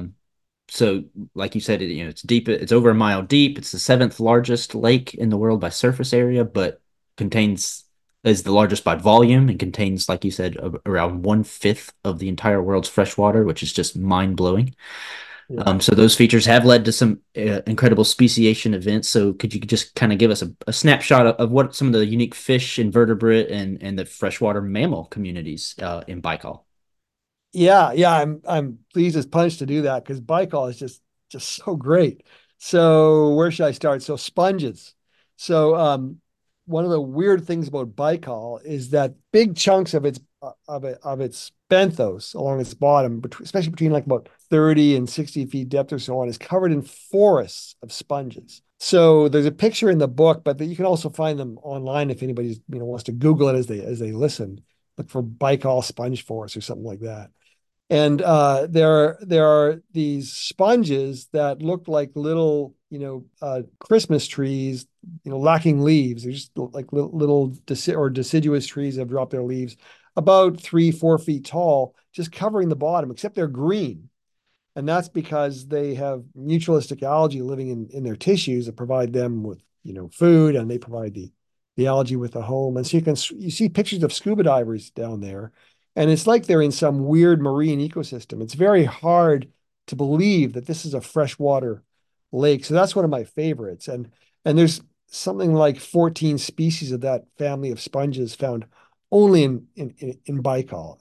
so like you said, it's deep. It's over a mile deep. It's the seventh largest lake in the world by surface area, but contains is the largest by volume and contains, like you said, around 1/5 of the entire world's fresh water, which is just mind blowing. Yeah. So those features have led to some incredible speciation events. So could you just kind of give us a snapshot of what some of the unique fish, invertebrate, and the freshwater mammal communities in Baikal? Yeah. I'm pleased as punch to do that because Baikal is just so great. So where should I start? So sponges. So one of the weird things about Baikal is that big chunks of its benthos along its bottom, especially between like about 30 and 60 feet depth or so on, is covered in forests of sponges. So there's a picture in the book, but you can also find them online if anybody wants to Google it as they listen. Look for Baikal sponge forest or something like that. And there are these sponges that look like little, Christmas trees, lacking leaves. They're just like little deciduous trees that have dropped their leaves about 3, 4 feet tall, just covering the bottom, except they're green. And that's because they have mutualistic algae living in their tissues that provide them with, food, and they provide the algae with a home. And so you see pictures of scuba divers down there, and it's like they're in some weird marine ecosystem. It's very hard to believe that this is a freshwater lake. So that's one of my favorites. And there's something like 14 species of that family of sponges found only in Baikal.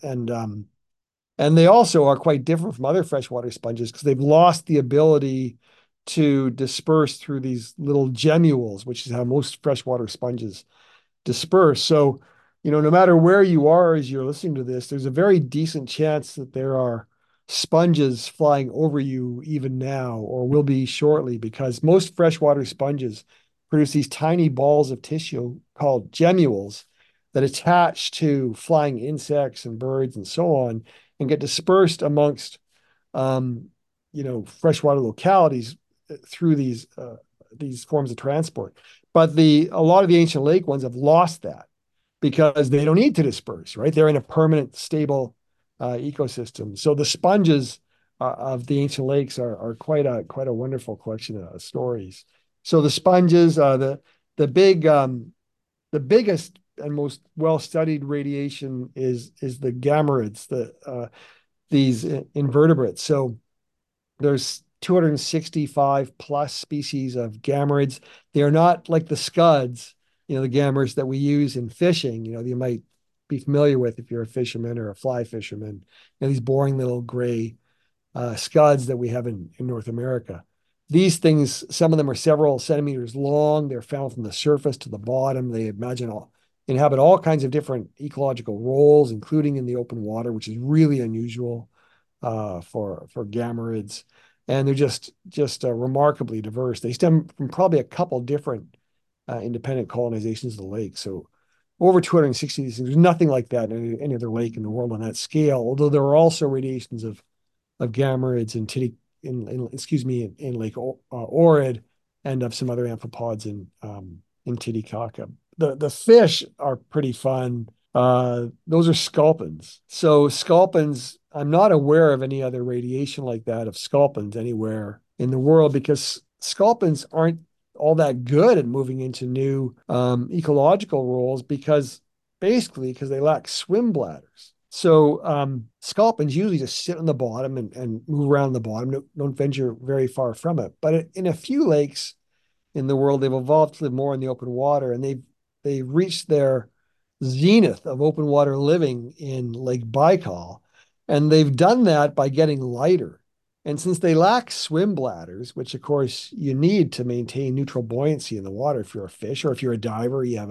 And they also are quite different from other freshwater sponges because they've lost the ability to disperse through these little gemmules, which is how most freshwater sponges disperse. So, no matter where you are as you're listening to this, there's a very decent chance that there are sponges flying over you even now or will be shortly, because most freshwater sponges produce these tiny balls of tissue called gemmules that attach to flying insects and birds and so on and get dispersed amongst freshwater localities through these forms of transport. But a lot of the ancient lake ones have lost that. because they don't need to disperse, right? They're in a permanent, stable ecosystem. So the sponges of the ancient lakes are quite a wonderful collection of stories. So the sponges, the biggest and most well studied radiation is the gammarids, these invertebrates. So there's 265 plus species of gammarids. They are not like the scuds, the gammers that we use in fishing, that you might be familiar with if you're a fisherman or a fly fisherman. These boring little gray scuds that we have in North America. These things, some of them are several centimeters long. They're found from the surface to the bottom. They inhabit all kinds of different ecological roles, including in the open water, which is really unusual for gammarids. And they're just remarkably diverse. They stem from probably a couple different independent colonizations of the lake. So over 260 of these things. There's nothing like that in any other lake in the world on that scale. Although there are also radiations of gammarids in Lake Ohrid, and of some other amphipods in Titicaca. The fish are pretty fun. Those are sculpins. So sculpins, I'm not aware of any other radiation like that of sculpins anywhere in the world, because sculpins aren't all that good at moving into new ecological roles, because they lack swim bladders. So sculpins usually just sit on the bottom and move around the bottom, don't venture very far from it. But in a few lakes in the world, they've evolved to live more in the open water, and they've reached their zenith of open water living in Lake Baikal. And they've done that by getting lighter. And since they lack swim bladders, which of course you need to maintain neutral buoyancy in the water, if you're a fish, or if you're a diver, you have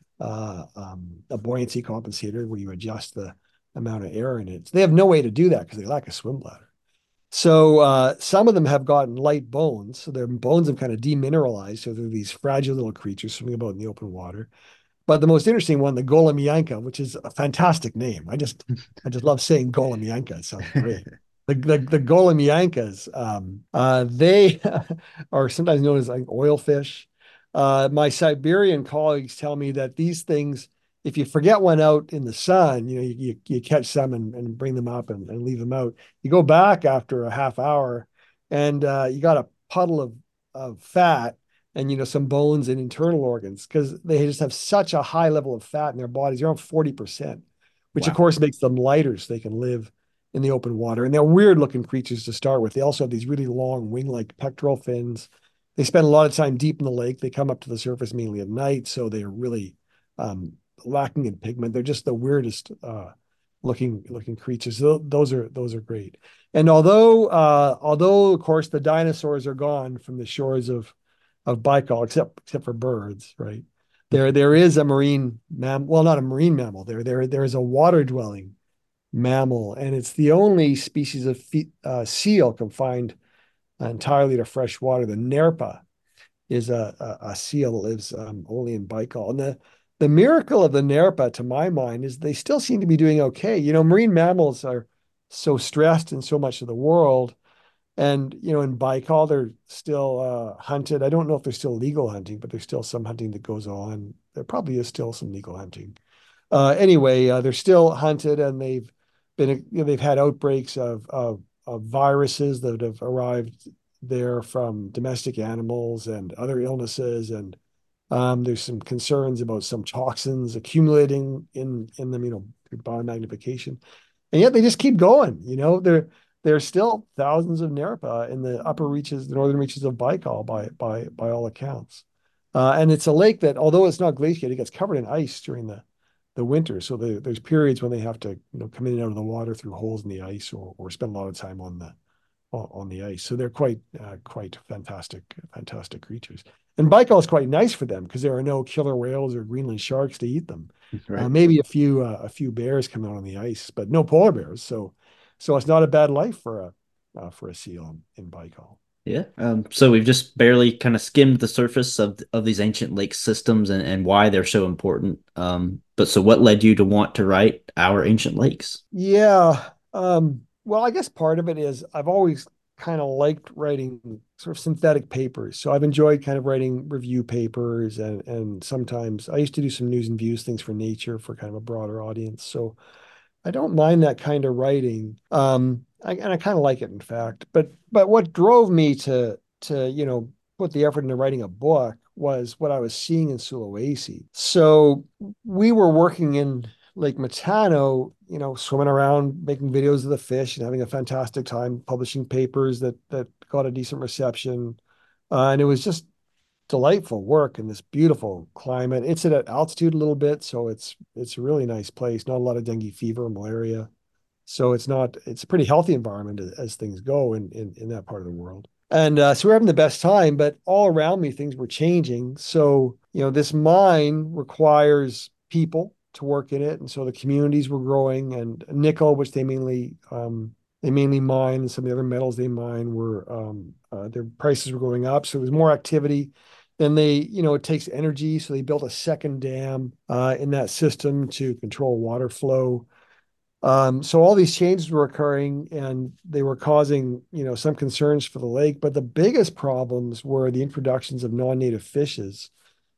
a buoyancy compensator where you adjust the amount of air in it. So they have no way to do that because they lack a swim bladder. So some of them have gotten light bones. So their bones have kind of demineralized. So they're these fragile little creatures swimming about in the open water. But the most interesting one, the Golomyanka, which is a fantastic name. I just love saying Golomyanka. It sounds great. The Golomyankas, they are sometimes known as like oil fish. My Siberian colleagues tell me that these things, if you forget one out in the sun, you catch some and bring them up and leave them out. You go back after a half hour, and you got a puddle of fat, and some bones and internal organs, because they just have such a high level of fat in their bodies, around 40%, which of Wow. course makes them lighter so they can live in the open water. And they're weird looking creatures to start with. They also have these really long wing-like pectoral fins. They spend a lot of time deep in the lake. They come up to the surface mainly at night, so they're really lacking in pigment. They're just the weirdest looking creatures. Those are great. And although of course the dinosaurs are gone from the shores of Baikal, except for birds, right? There is a marine mammal, well, not a marine mammal. There is a water dwelling mammal, and it's the only species of seal confined entirely to fresh water. The Nerpa is a seal that lives only in Baikal. And the miracle of the Nerpa, to my mind, is they still seem to be doing okay. Marine mammals are so stressed in so much of the world. And, in Baikal, they're still hunted. I don't know if there's still legal hunting, but there's still some hunting that goes on. There probably is still some legal hunting. Anyway, they're still hunted, and they've had outbreaks of viruses that have arrived there from domestic animals and other illnesses. And there's some concerns about some toxins accumulating in them, through biomagnification. And yet they just keep going. There's still thousands of Nerpa in the the northern reaches of Baikal by all accounts. And it's a lake that, although it's not glaciated, it gets covered in ice during the winter. So there's periods when they have to, come in and out of the water through holes in the ice, or spend a lot of time on the ice. So they're quite fantastic creatures. And Baikal is quite nice for them because there are no killer whales or Greenland sharks to eat them. Right. Maybe a few bears come out on the ice, but no polar bears. So it's not a bad life for a seal in Baikal. Yeah. So we've just barely kind of skimmed the surface of these ancient lake systems and why they're so important. But so what led you to want to write Our Ancient Lakes? Yeah. Well, I guess part of it is I've always kind of liked writing sort of synthetic papers. So I've enjoyed kind of writing review papers, and sometimes I used to do some news and views things for Nature for kind of a broader audience. So I don't mind that kind of writing. And I kind of like it, in fact. But what drove me to put the effort into writing a book was what I was seeing in Sulawesi. So we were working in Lake Matano, swimming around, making videos of the fish, and having a fantastic time publishing papers that got a decent reception. And it was just delightful work in this beautiful climate. It's at altitude a little bit, so it's a really nice place. Not a lot of dengue fever, malaria. So it's a pretty healthy environment as things go in that part of the world. And so we're having the best time, but all around me things were changing. So, this mine requires people to work in it, and so the communities were growing. And nickel, which they mainly mine, and some of the other metals they mine were their prices were going up. So it was more activity. Then it takes energy, so they built a second dam in that system to control water flow. So all these changes were occurring, and they were causing, some concerns for the lake. But the biggest problems were the introductions of non-native fishes.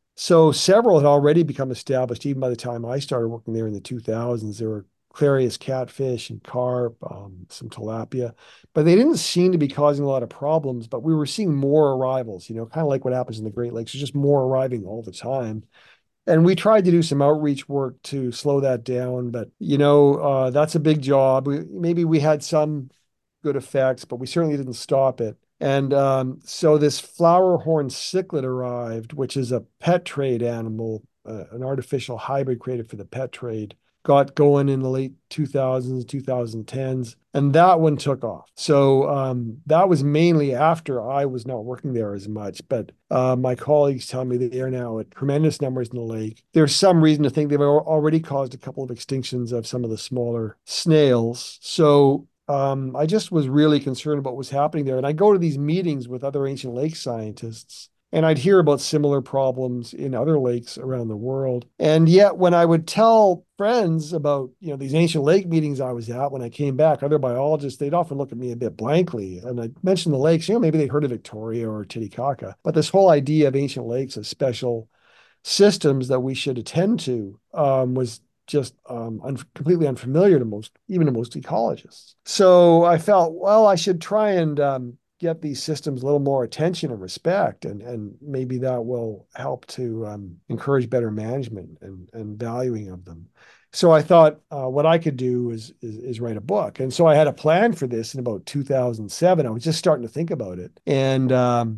So several had already become established even by the time I started working there in the 2000s. There were Clarias catfish and carp, some tilapia, but they didn't seem to be causing a lot of problems. But we were seeing more arrivals, kind of like what happens in the Great Lakes. There's just more arriving all the time. And we tried to do some outreach work to slow that down, but that's a big job. Maybe we had some good effects, but we certainly didn't stop it. And so this flower horn cichlid arrived, which is a pet trade animal, an artificial hybrid created for the pet trade, got going in the late 2000s, 2010s, and that one took off. So that was mainly after I was not working there as much, but my colleagues tell me that they are now at tremendous numbers in the lake. There's some reason to think they've already caused a couple of extinctions of some of the smaller snails. So I just was really concerned about what was happening there. And I go to these meetings with other ancient lake scientists, and I'd hear about similar problems in other lakes around the world. And yet, when I would tell friends about, these ancient lake meetings I was at when I came back, other biologists, they'd often look at me a bit blankly. And I mentioned the lakes, maybe they'd heard of Victoria or Titicaca. But this whole idea of ancient lakes as special systems that we should attend to was just completely unfamiliar to most ecologists. So I felt, well, I should try and get these systems a little more attention and respect, and maybe that will help to encourage better management and valuing of them. So I thought what I could do is write a book, and so I had a plan for this in about 2007. I was just starting to think about it, and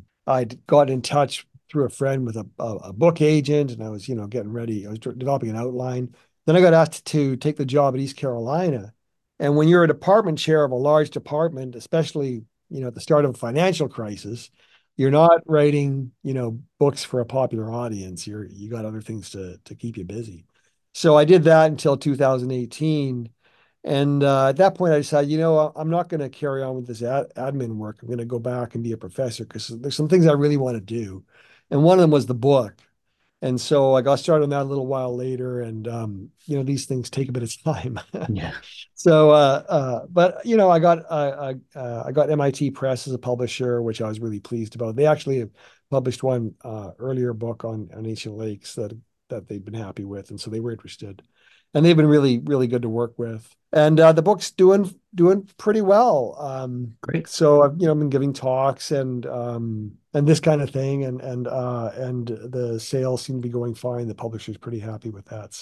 I got in touch through a friend with a book agent, and I was getting ready. I was developing an outline. Then I got asked to take the job at East Carolina, and when you're a department chair of a large department, especially at the start of a financial crisis, you're not writing, books for a popular audience. You got other things to keep you busy. So I did that until 2018. And at that point, I decided, I'm not going to carry on with this admin work. I'm going to go back and be a professor because there's some things I really want to do. And one of them was the book. And so I got started on that a little while later. And, these things take a bit of time. Yeah. So, but I got MIT Press as a publisher, which I was really pleased about. They actually have published one earlier book on ancient lakes that they've been happy with, and so they were interested, and they've been really really good to work with. And the book's doing pretty well. Great. So I've been giving talks and this kind of thing, and the sales seem to be going fine. The publisher's pretty happy with that.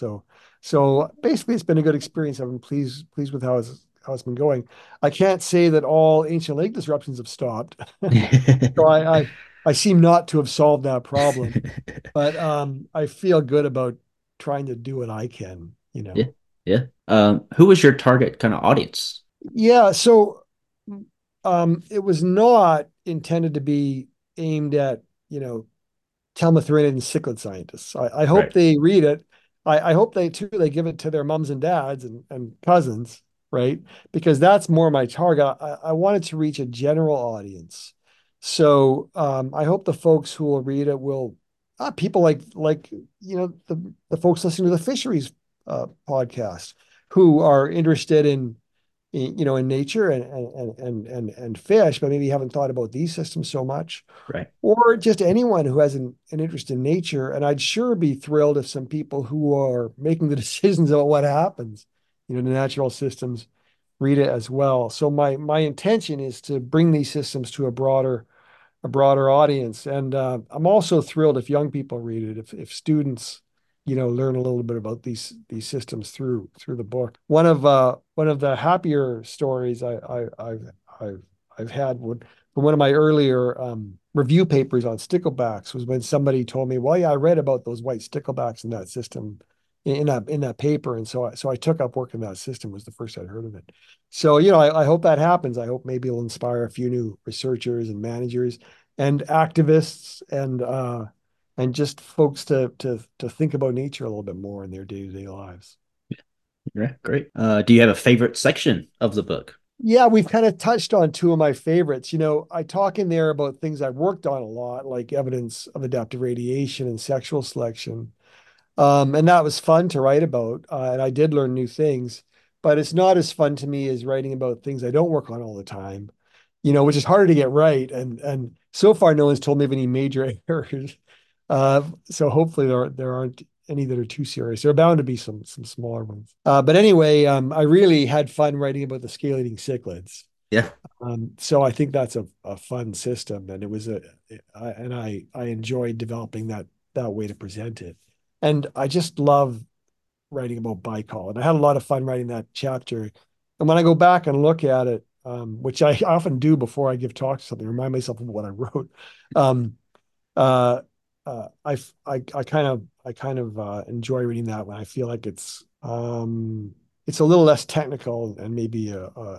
So basically, it's been a good experience. I've been pleased with how it's been going. I can't say that all ancient lake disruptions have stopped. So I seem not to have solved that problem, but I feel good about trying to do what I can. Yeah. Yeah. Who was your target kind of audience? Yeah, so it was not intended to be aimed at, Telmethrin and cichlid scientists. I hope Right. they read it. I hope they give it to their mums and dads and cousins, right? Because that's more my target. I wanted to reach a general audience. So I hope the folks who will read it will people like the folks listening to the fisheries podcast who are interested in in nature and fish, but maybe haven't thought about these systems so much, Right. or just anyone who has an interest in nature. And I'd sure be thrilled if some people who are making the decisions about what happens, to natural systems read it as well. So my intention is to bring these systems to a broader audience. And I'm also thrilled if young people read it, if students, learn a little bit about these systems through the book. One of the happier stories I've had from one of my earlier review papers on sticklebacks was when somebody told me, "Well, yeah, I read about those white sticklebacks in that system." In that paper, and so I took up work in that system. Was the first I'd heard of it. So I hope that happens. I hope maybe it'll inspire a few new researchers and managers and activists and just folks to think about nature a little bit more in their day-to-day lives. Yeah, great. Do you have a favorite section of the book? Yeah, we've kind of touched on two of my favorites. I talk in there about things I've worked on a lot, like evidence of adaptive radiation and sexual selection. And that was fun to write about. And I did learn new things, but it's not as fun to me as writing about things I don't work on all the time, which is harder to get right. And so far, no one's told me of any major errors. So hopefully there aren't any that are too serious. There are bound to be some smaller ones. But anyway, I really had fun writing about the scale-eating cichlids. Yeah. So I think that's a fun system, and I enjoyed developing that way to present it. And I just love writing about Baikal, and I had a lot of fun writing that chapter. And when I go back and look at it, which I often do before I give talks or something, remind myself of what I wrote. Um, uh, I kind of enjoy reading that when I feel like it's a little less technical and maybe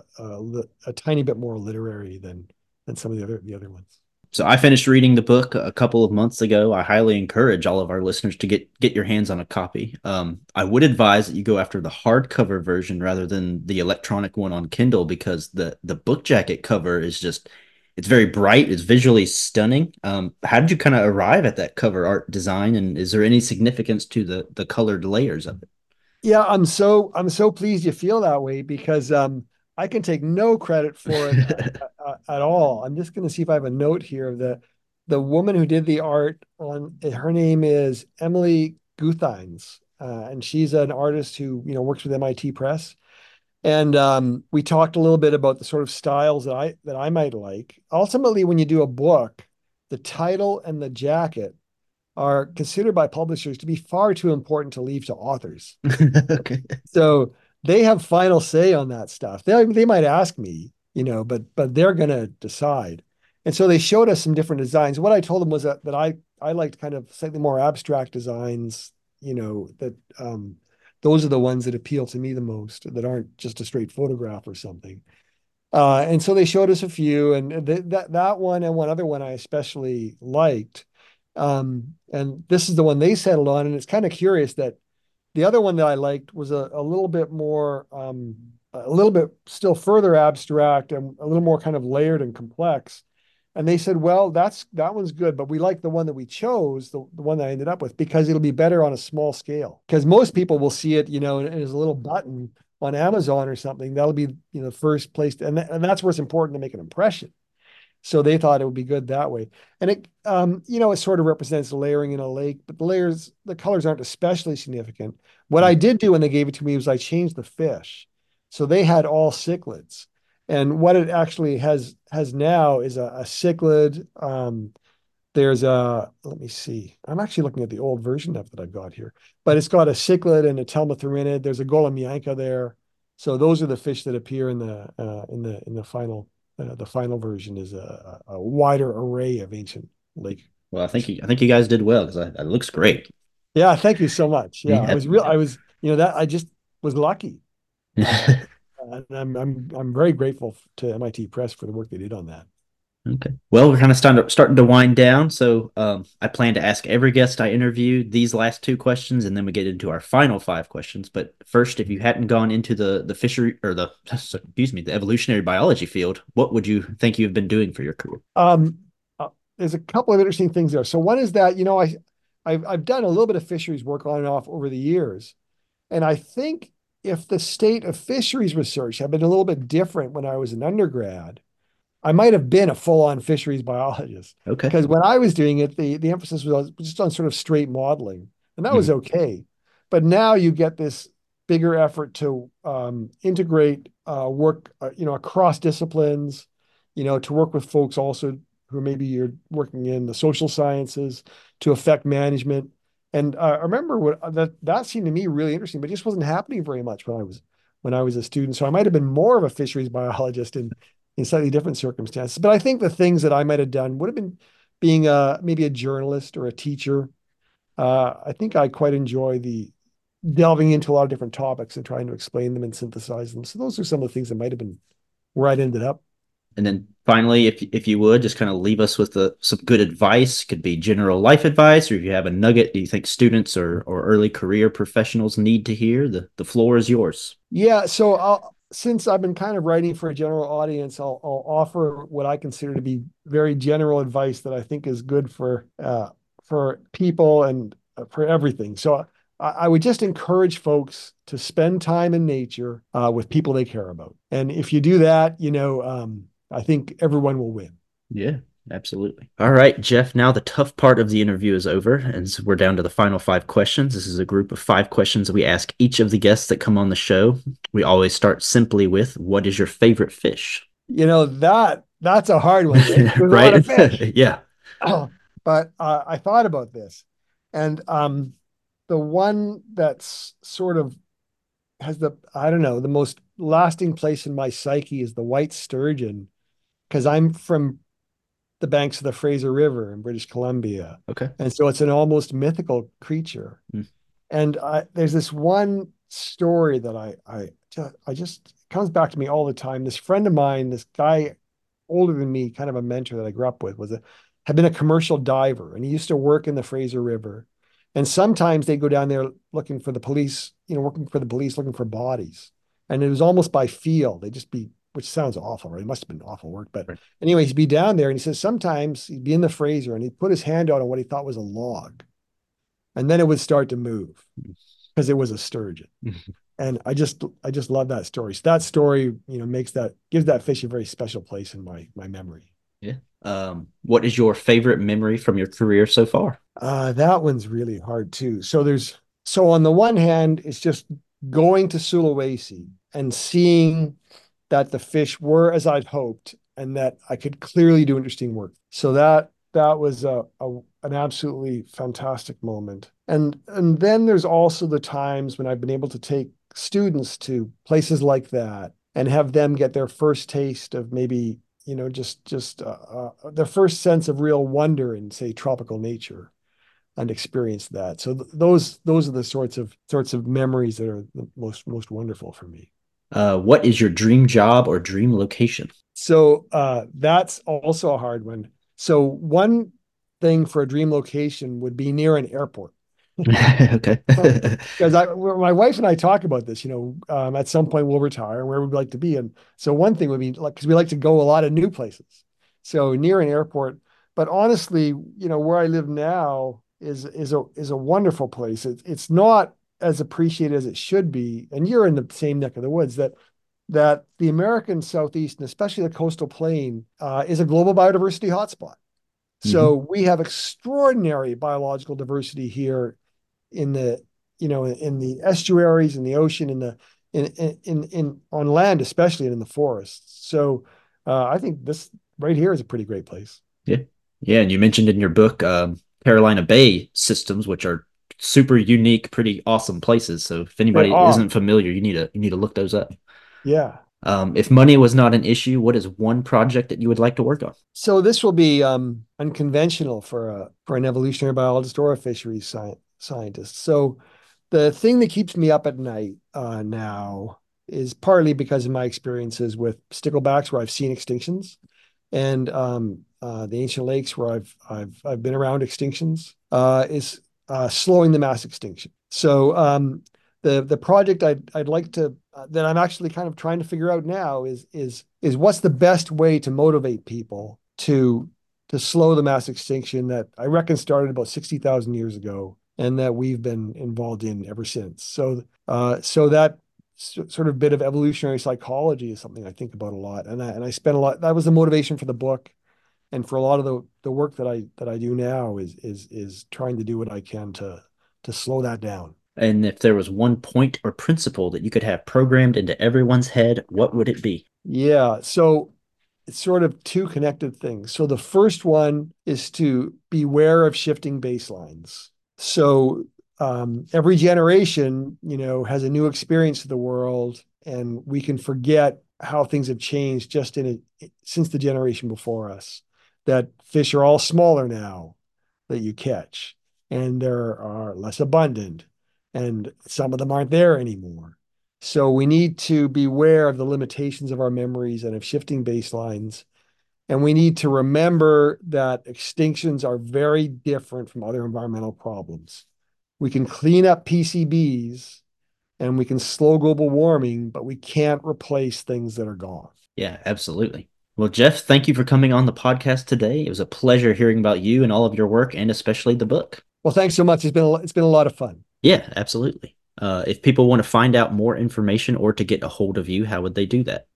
a tiny bit more literary than some of the other ones. So I finished reading the book a couple of months ago. I highly encourage all of our listeners to get your hands on a copy. I would advise that you go after the hardcover version rather than the electronic one on Kindle because the book jacket cover is just it's very bright. It's visually stunning. How did you kind of arrive at that cover art design, and is there any significance to the colored layers of it? Yeah, I'm so pleased you feel that way because I can take no credit for it at all. I'm just going to see if I have a note here of the woman who did the art on. Her name is Emily Guthines, and she's an artist who works with MIT Press. And we talked a little bit about the sort of styles that I might like. Ultimately, when you do a book, the title and the jacket are considered by publishers to be far too important to leave to authors. Okay. So they have final say on that stuff. They might ask me, but they're going to decide. And so they showed us some different designs. What I told them was that I liked kind of slightly more abstract designs, that those are the ones that appeal to me the most, that aren't just a straight photograph or something. And so they showed us a few, and that one and one other one I especially liked. And this is the one they settled on, and it's kind of curious that the other one that I liked was a little bit more, a little bit still further abstract and a little more kind of layered and complex. And they said, well, that one's good, but we like the one that we chose, the one that I ended up with, because it'll be better on a small scale. Because most people will see it, as a little button on Amazon or something. That'll be, the first place, and that's where it's important to make an impression. So they thought it would be good that way. And it sort of represents layering in a lake, but the colors aren't especially significant. What I did do when they gave it to me was I changed the fish. So they had all cichlids. And what it actually has now is a cichlid. Let me see. I'm actually looking at the old version of that I've got here, but it's got a cichlid and a telmothurinid. There's a Golomianka there. So those are the fish that appear in the final. The final version is a wider array of ancient lake. Well, I think you guys did well because it looks great. Yeah, thank you so much. Yeah, I Yeah. was real. I was, that I just was lucky, uh, and I'm very grateful to MIT Press for the work they did on that. Okay. Well, we're kind of starting to wind down. So I plan to ask every guest I interview these last two questions, and then we get into our final five questions. But first, if you hadn't gone into the fishery or excuse me, the evolutionary biology field, what would you think you've been doing for your career? Um, there's a couple of interesting things there. So one is that I've done a little bit of fisheries work on and off over the years, and I think if the state of fisheries research had been a little bit different when I was an undergrad, I might have been a full-on fisheries biologist. Okay. Because when I was doing it, the emphasis was just on sort of straight modeling, and that was Mhm. okay. But now you get this bigger effort to integrate work, across disciplines, to work with folks also who maybe you're working in the social sciences to affect management. And I remember that seemed to me really interesting, but it just wasn't happening very much when I was a student. So I might have been more of a fisheries biologist in slightly different circumstances. But I think the things that I might have done would have been being maybe a journalist or a teacher. I think I quite enjoy the delving into a lot of different topics and trying to explain them and synthesize them. So those are some of the things that might have been where I'd ended up. And then finally, if you would just kind of leave us with some good advice, could be general life advice, or if you have a nugget do you think students or early career professionals need to hear, the floor is yours. Yeah, since I've been kind of writing for a general audience, I'll offer what I consider to be very general advice that I think is good for people and for everything. So I would just encourage folks to spend time in nature with people they care about, and if you do that, I think everyone will win. Yeah, absolutely. All right, Jeff, now the tough part of the interview is over, and so we're down to the final five questions. This is a group of five questions that we ask each of the guests that come on the show. We always start simply with, what is your favorite fish? That's a hard one, right? There's a lot Right? of fish. Yeah. But I thought about this, and the one that's sort of has I don't know, the most lasting place in my psyche is the white sturgeon, because I'm from the banks of the Fraser River in British Columbia. Okay. And so it's an almost mythical creature. Mm. And there's this one story that I just comes back to me all the time. This friend of mine, this guy older than me, kind of a mentor that I grew up with, had been a commercial diver, and he used to work in the Fraser River. And sometimes they go down there looking for the police, working for the police, looking for bodies. And it was almost by feel. They'd just be, which sounds awful, right? It must have been awful work. But Right. anyways, he'd be down there and he says sometimes he'd be in the Fraser and he'd put his hand out on what he thought was a log. And then it would start to move because it was a sturgeon. And I just love that story. So that story, gives that fish a very special place in my memory. Yeah. What is your favorite memory from your career so far? That one's really hard too. So on the one hand, it's just going to Sulawesi and seeing that the fish were as I'd hoped and that I could clearly do interesting work. So that was an absolutely fantastic moment. And then there's also the times when I've been able to take students to places like that and have them get their first taste of maybe, their first sense of real wonder in, say, tropical nature and experience that. So those are the sorts of memories that are the most wonderful for me. What is your dream job or dream location? So that's also a hard one. So one thing for a dream location would be near an airport. Okay. Because my wife and I talk about this, at some point we'll retire and where we'd like to be. And so one thing would be like, because we like to go a lot of new places. So near an airport. But honestly, where I live now is a wonderful place. It's not as appreciated as it should be. And you're in the same neck of the woods that the American Southeast, and especially the coastal plain, is a global biodiversity hotspot. Mhm. So we have extraordinary biological diversity here in the estuaries, in the ocean, in on land, especially and in the forests. So I think this right here is a pretty great place. Yeah. Yeah. And you mentioned in your book, Carolina Bay systems, which are super unique, pretty awesome places. So if They anybody are, isn't familiar, you need to look those up. yeah. If money was not an issue, what is one project that you would like to work on? So this will be unconventional for an evolutionary biologist or a fisheries scientist. So the thing that keeps me up at night now is partly because of my experiences with sticklebacks, where I've seen extinctions, and the ancient lakes, where I've been around extinctions, is slowing the mass extinction. So the project I'd like to that I'm actually kind of trying to figure out now is what's the best way to motivate people to slow the mass extinction that I reckon started about 60,000 years ago and that we've been involved in ever since. So sort of bit of evolutionary psychology is something I think about a lot. And I spent a lot, that was the motivation for the book. And for a lot of the work that I do now is trying to do what I can to slow that down. And if there was one point or principle that you could have programmed into everyone's head, what would it be? Yeah. So it's sort of two connected things. So the first one is to beware of shifting baselines. So every generation, has a new experience of the world, and we can forget how things have changed just since the generation before us. That fish are all smaller now that you catch, and there are less abundant, and some of them aren't there anymore. So we need to beware of the limitations of our memories and of shifting baselines. And we need to remember that extinctions are very different from other environmental problems. We can clean up PCBs and we can slow global warming, but we can't replace things that are gone. Yeah, absolutely. Well, Jeff, thank you for coming on the podcast today. It was a pleasure hearing about you and all of your work, and especially the book. Well, thanks so much. It's been a lot of fun. Yeah, absolutely. If people want to find out more information or to get a hold of you, how would they do that?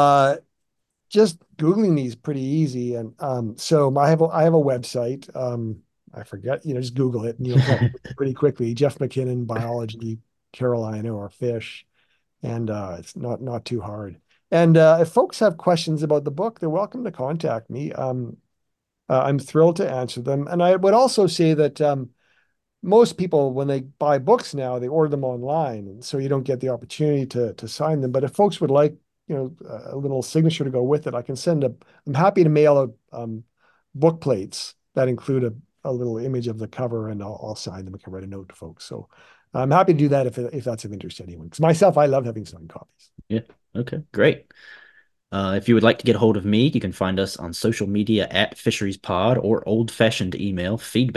Just Googling me is pretty easy. And so I have a website. I forget, just Google it and you'll get it pretty quickly. Jeff McKinnon, Biology, Carolina, or Fish. And it's not too hard. And if folks have questions about the book, they're welcome to contact me. I'm thrilled to answer them. And I would also say that most people, when they buy books now, they order them online, and so you don't get the opportunity to sign them. But if folks would like, a little signature to go with it, I'm happy to mail out book plates that include a little image of the cover, and I'll sign them. I can write a note to folks. So I'm happy to do that if that's of interest to anyone. Because myself, I love having signed copies. Yeah. Okay, great. If you would like to get a hold of me, you can find us on social media at Fisheries Pod or old-fashioned email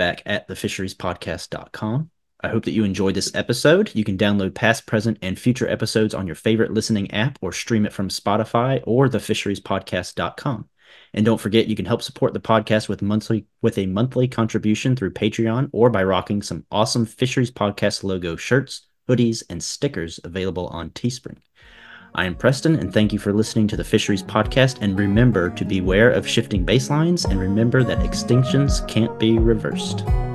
feedback@thefisheriespodcast.com. I hope that you enjoyed this episode. You can download past, present, and future episodes on your favorite listening app or stream it from Spotify or thefisheriespodcast.com. And don't forget, you can help support the podcast with a monthly contribution through Patreon or by rocking some awesome Fisheries Podcast logo shirts, hoodies, and stickers available on Teespring. I am Preston, and thank you for listening to the Fisheries Podcast. And remember to beware of shifting baselines, and remember that extinctions can't be reversed.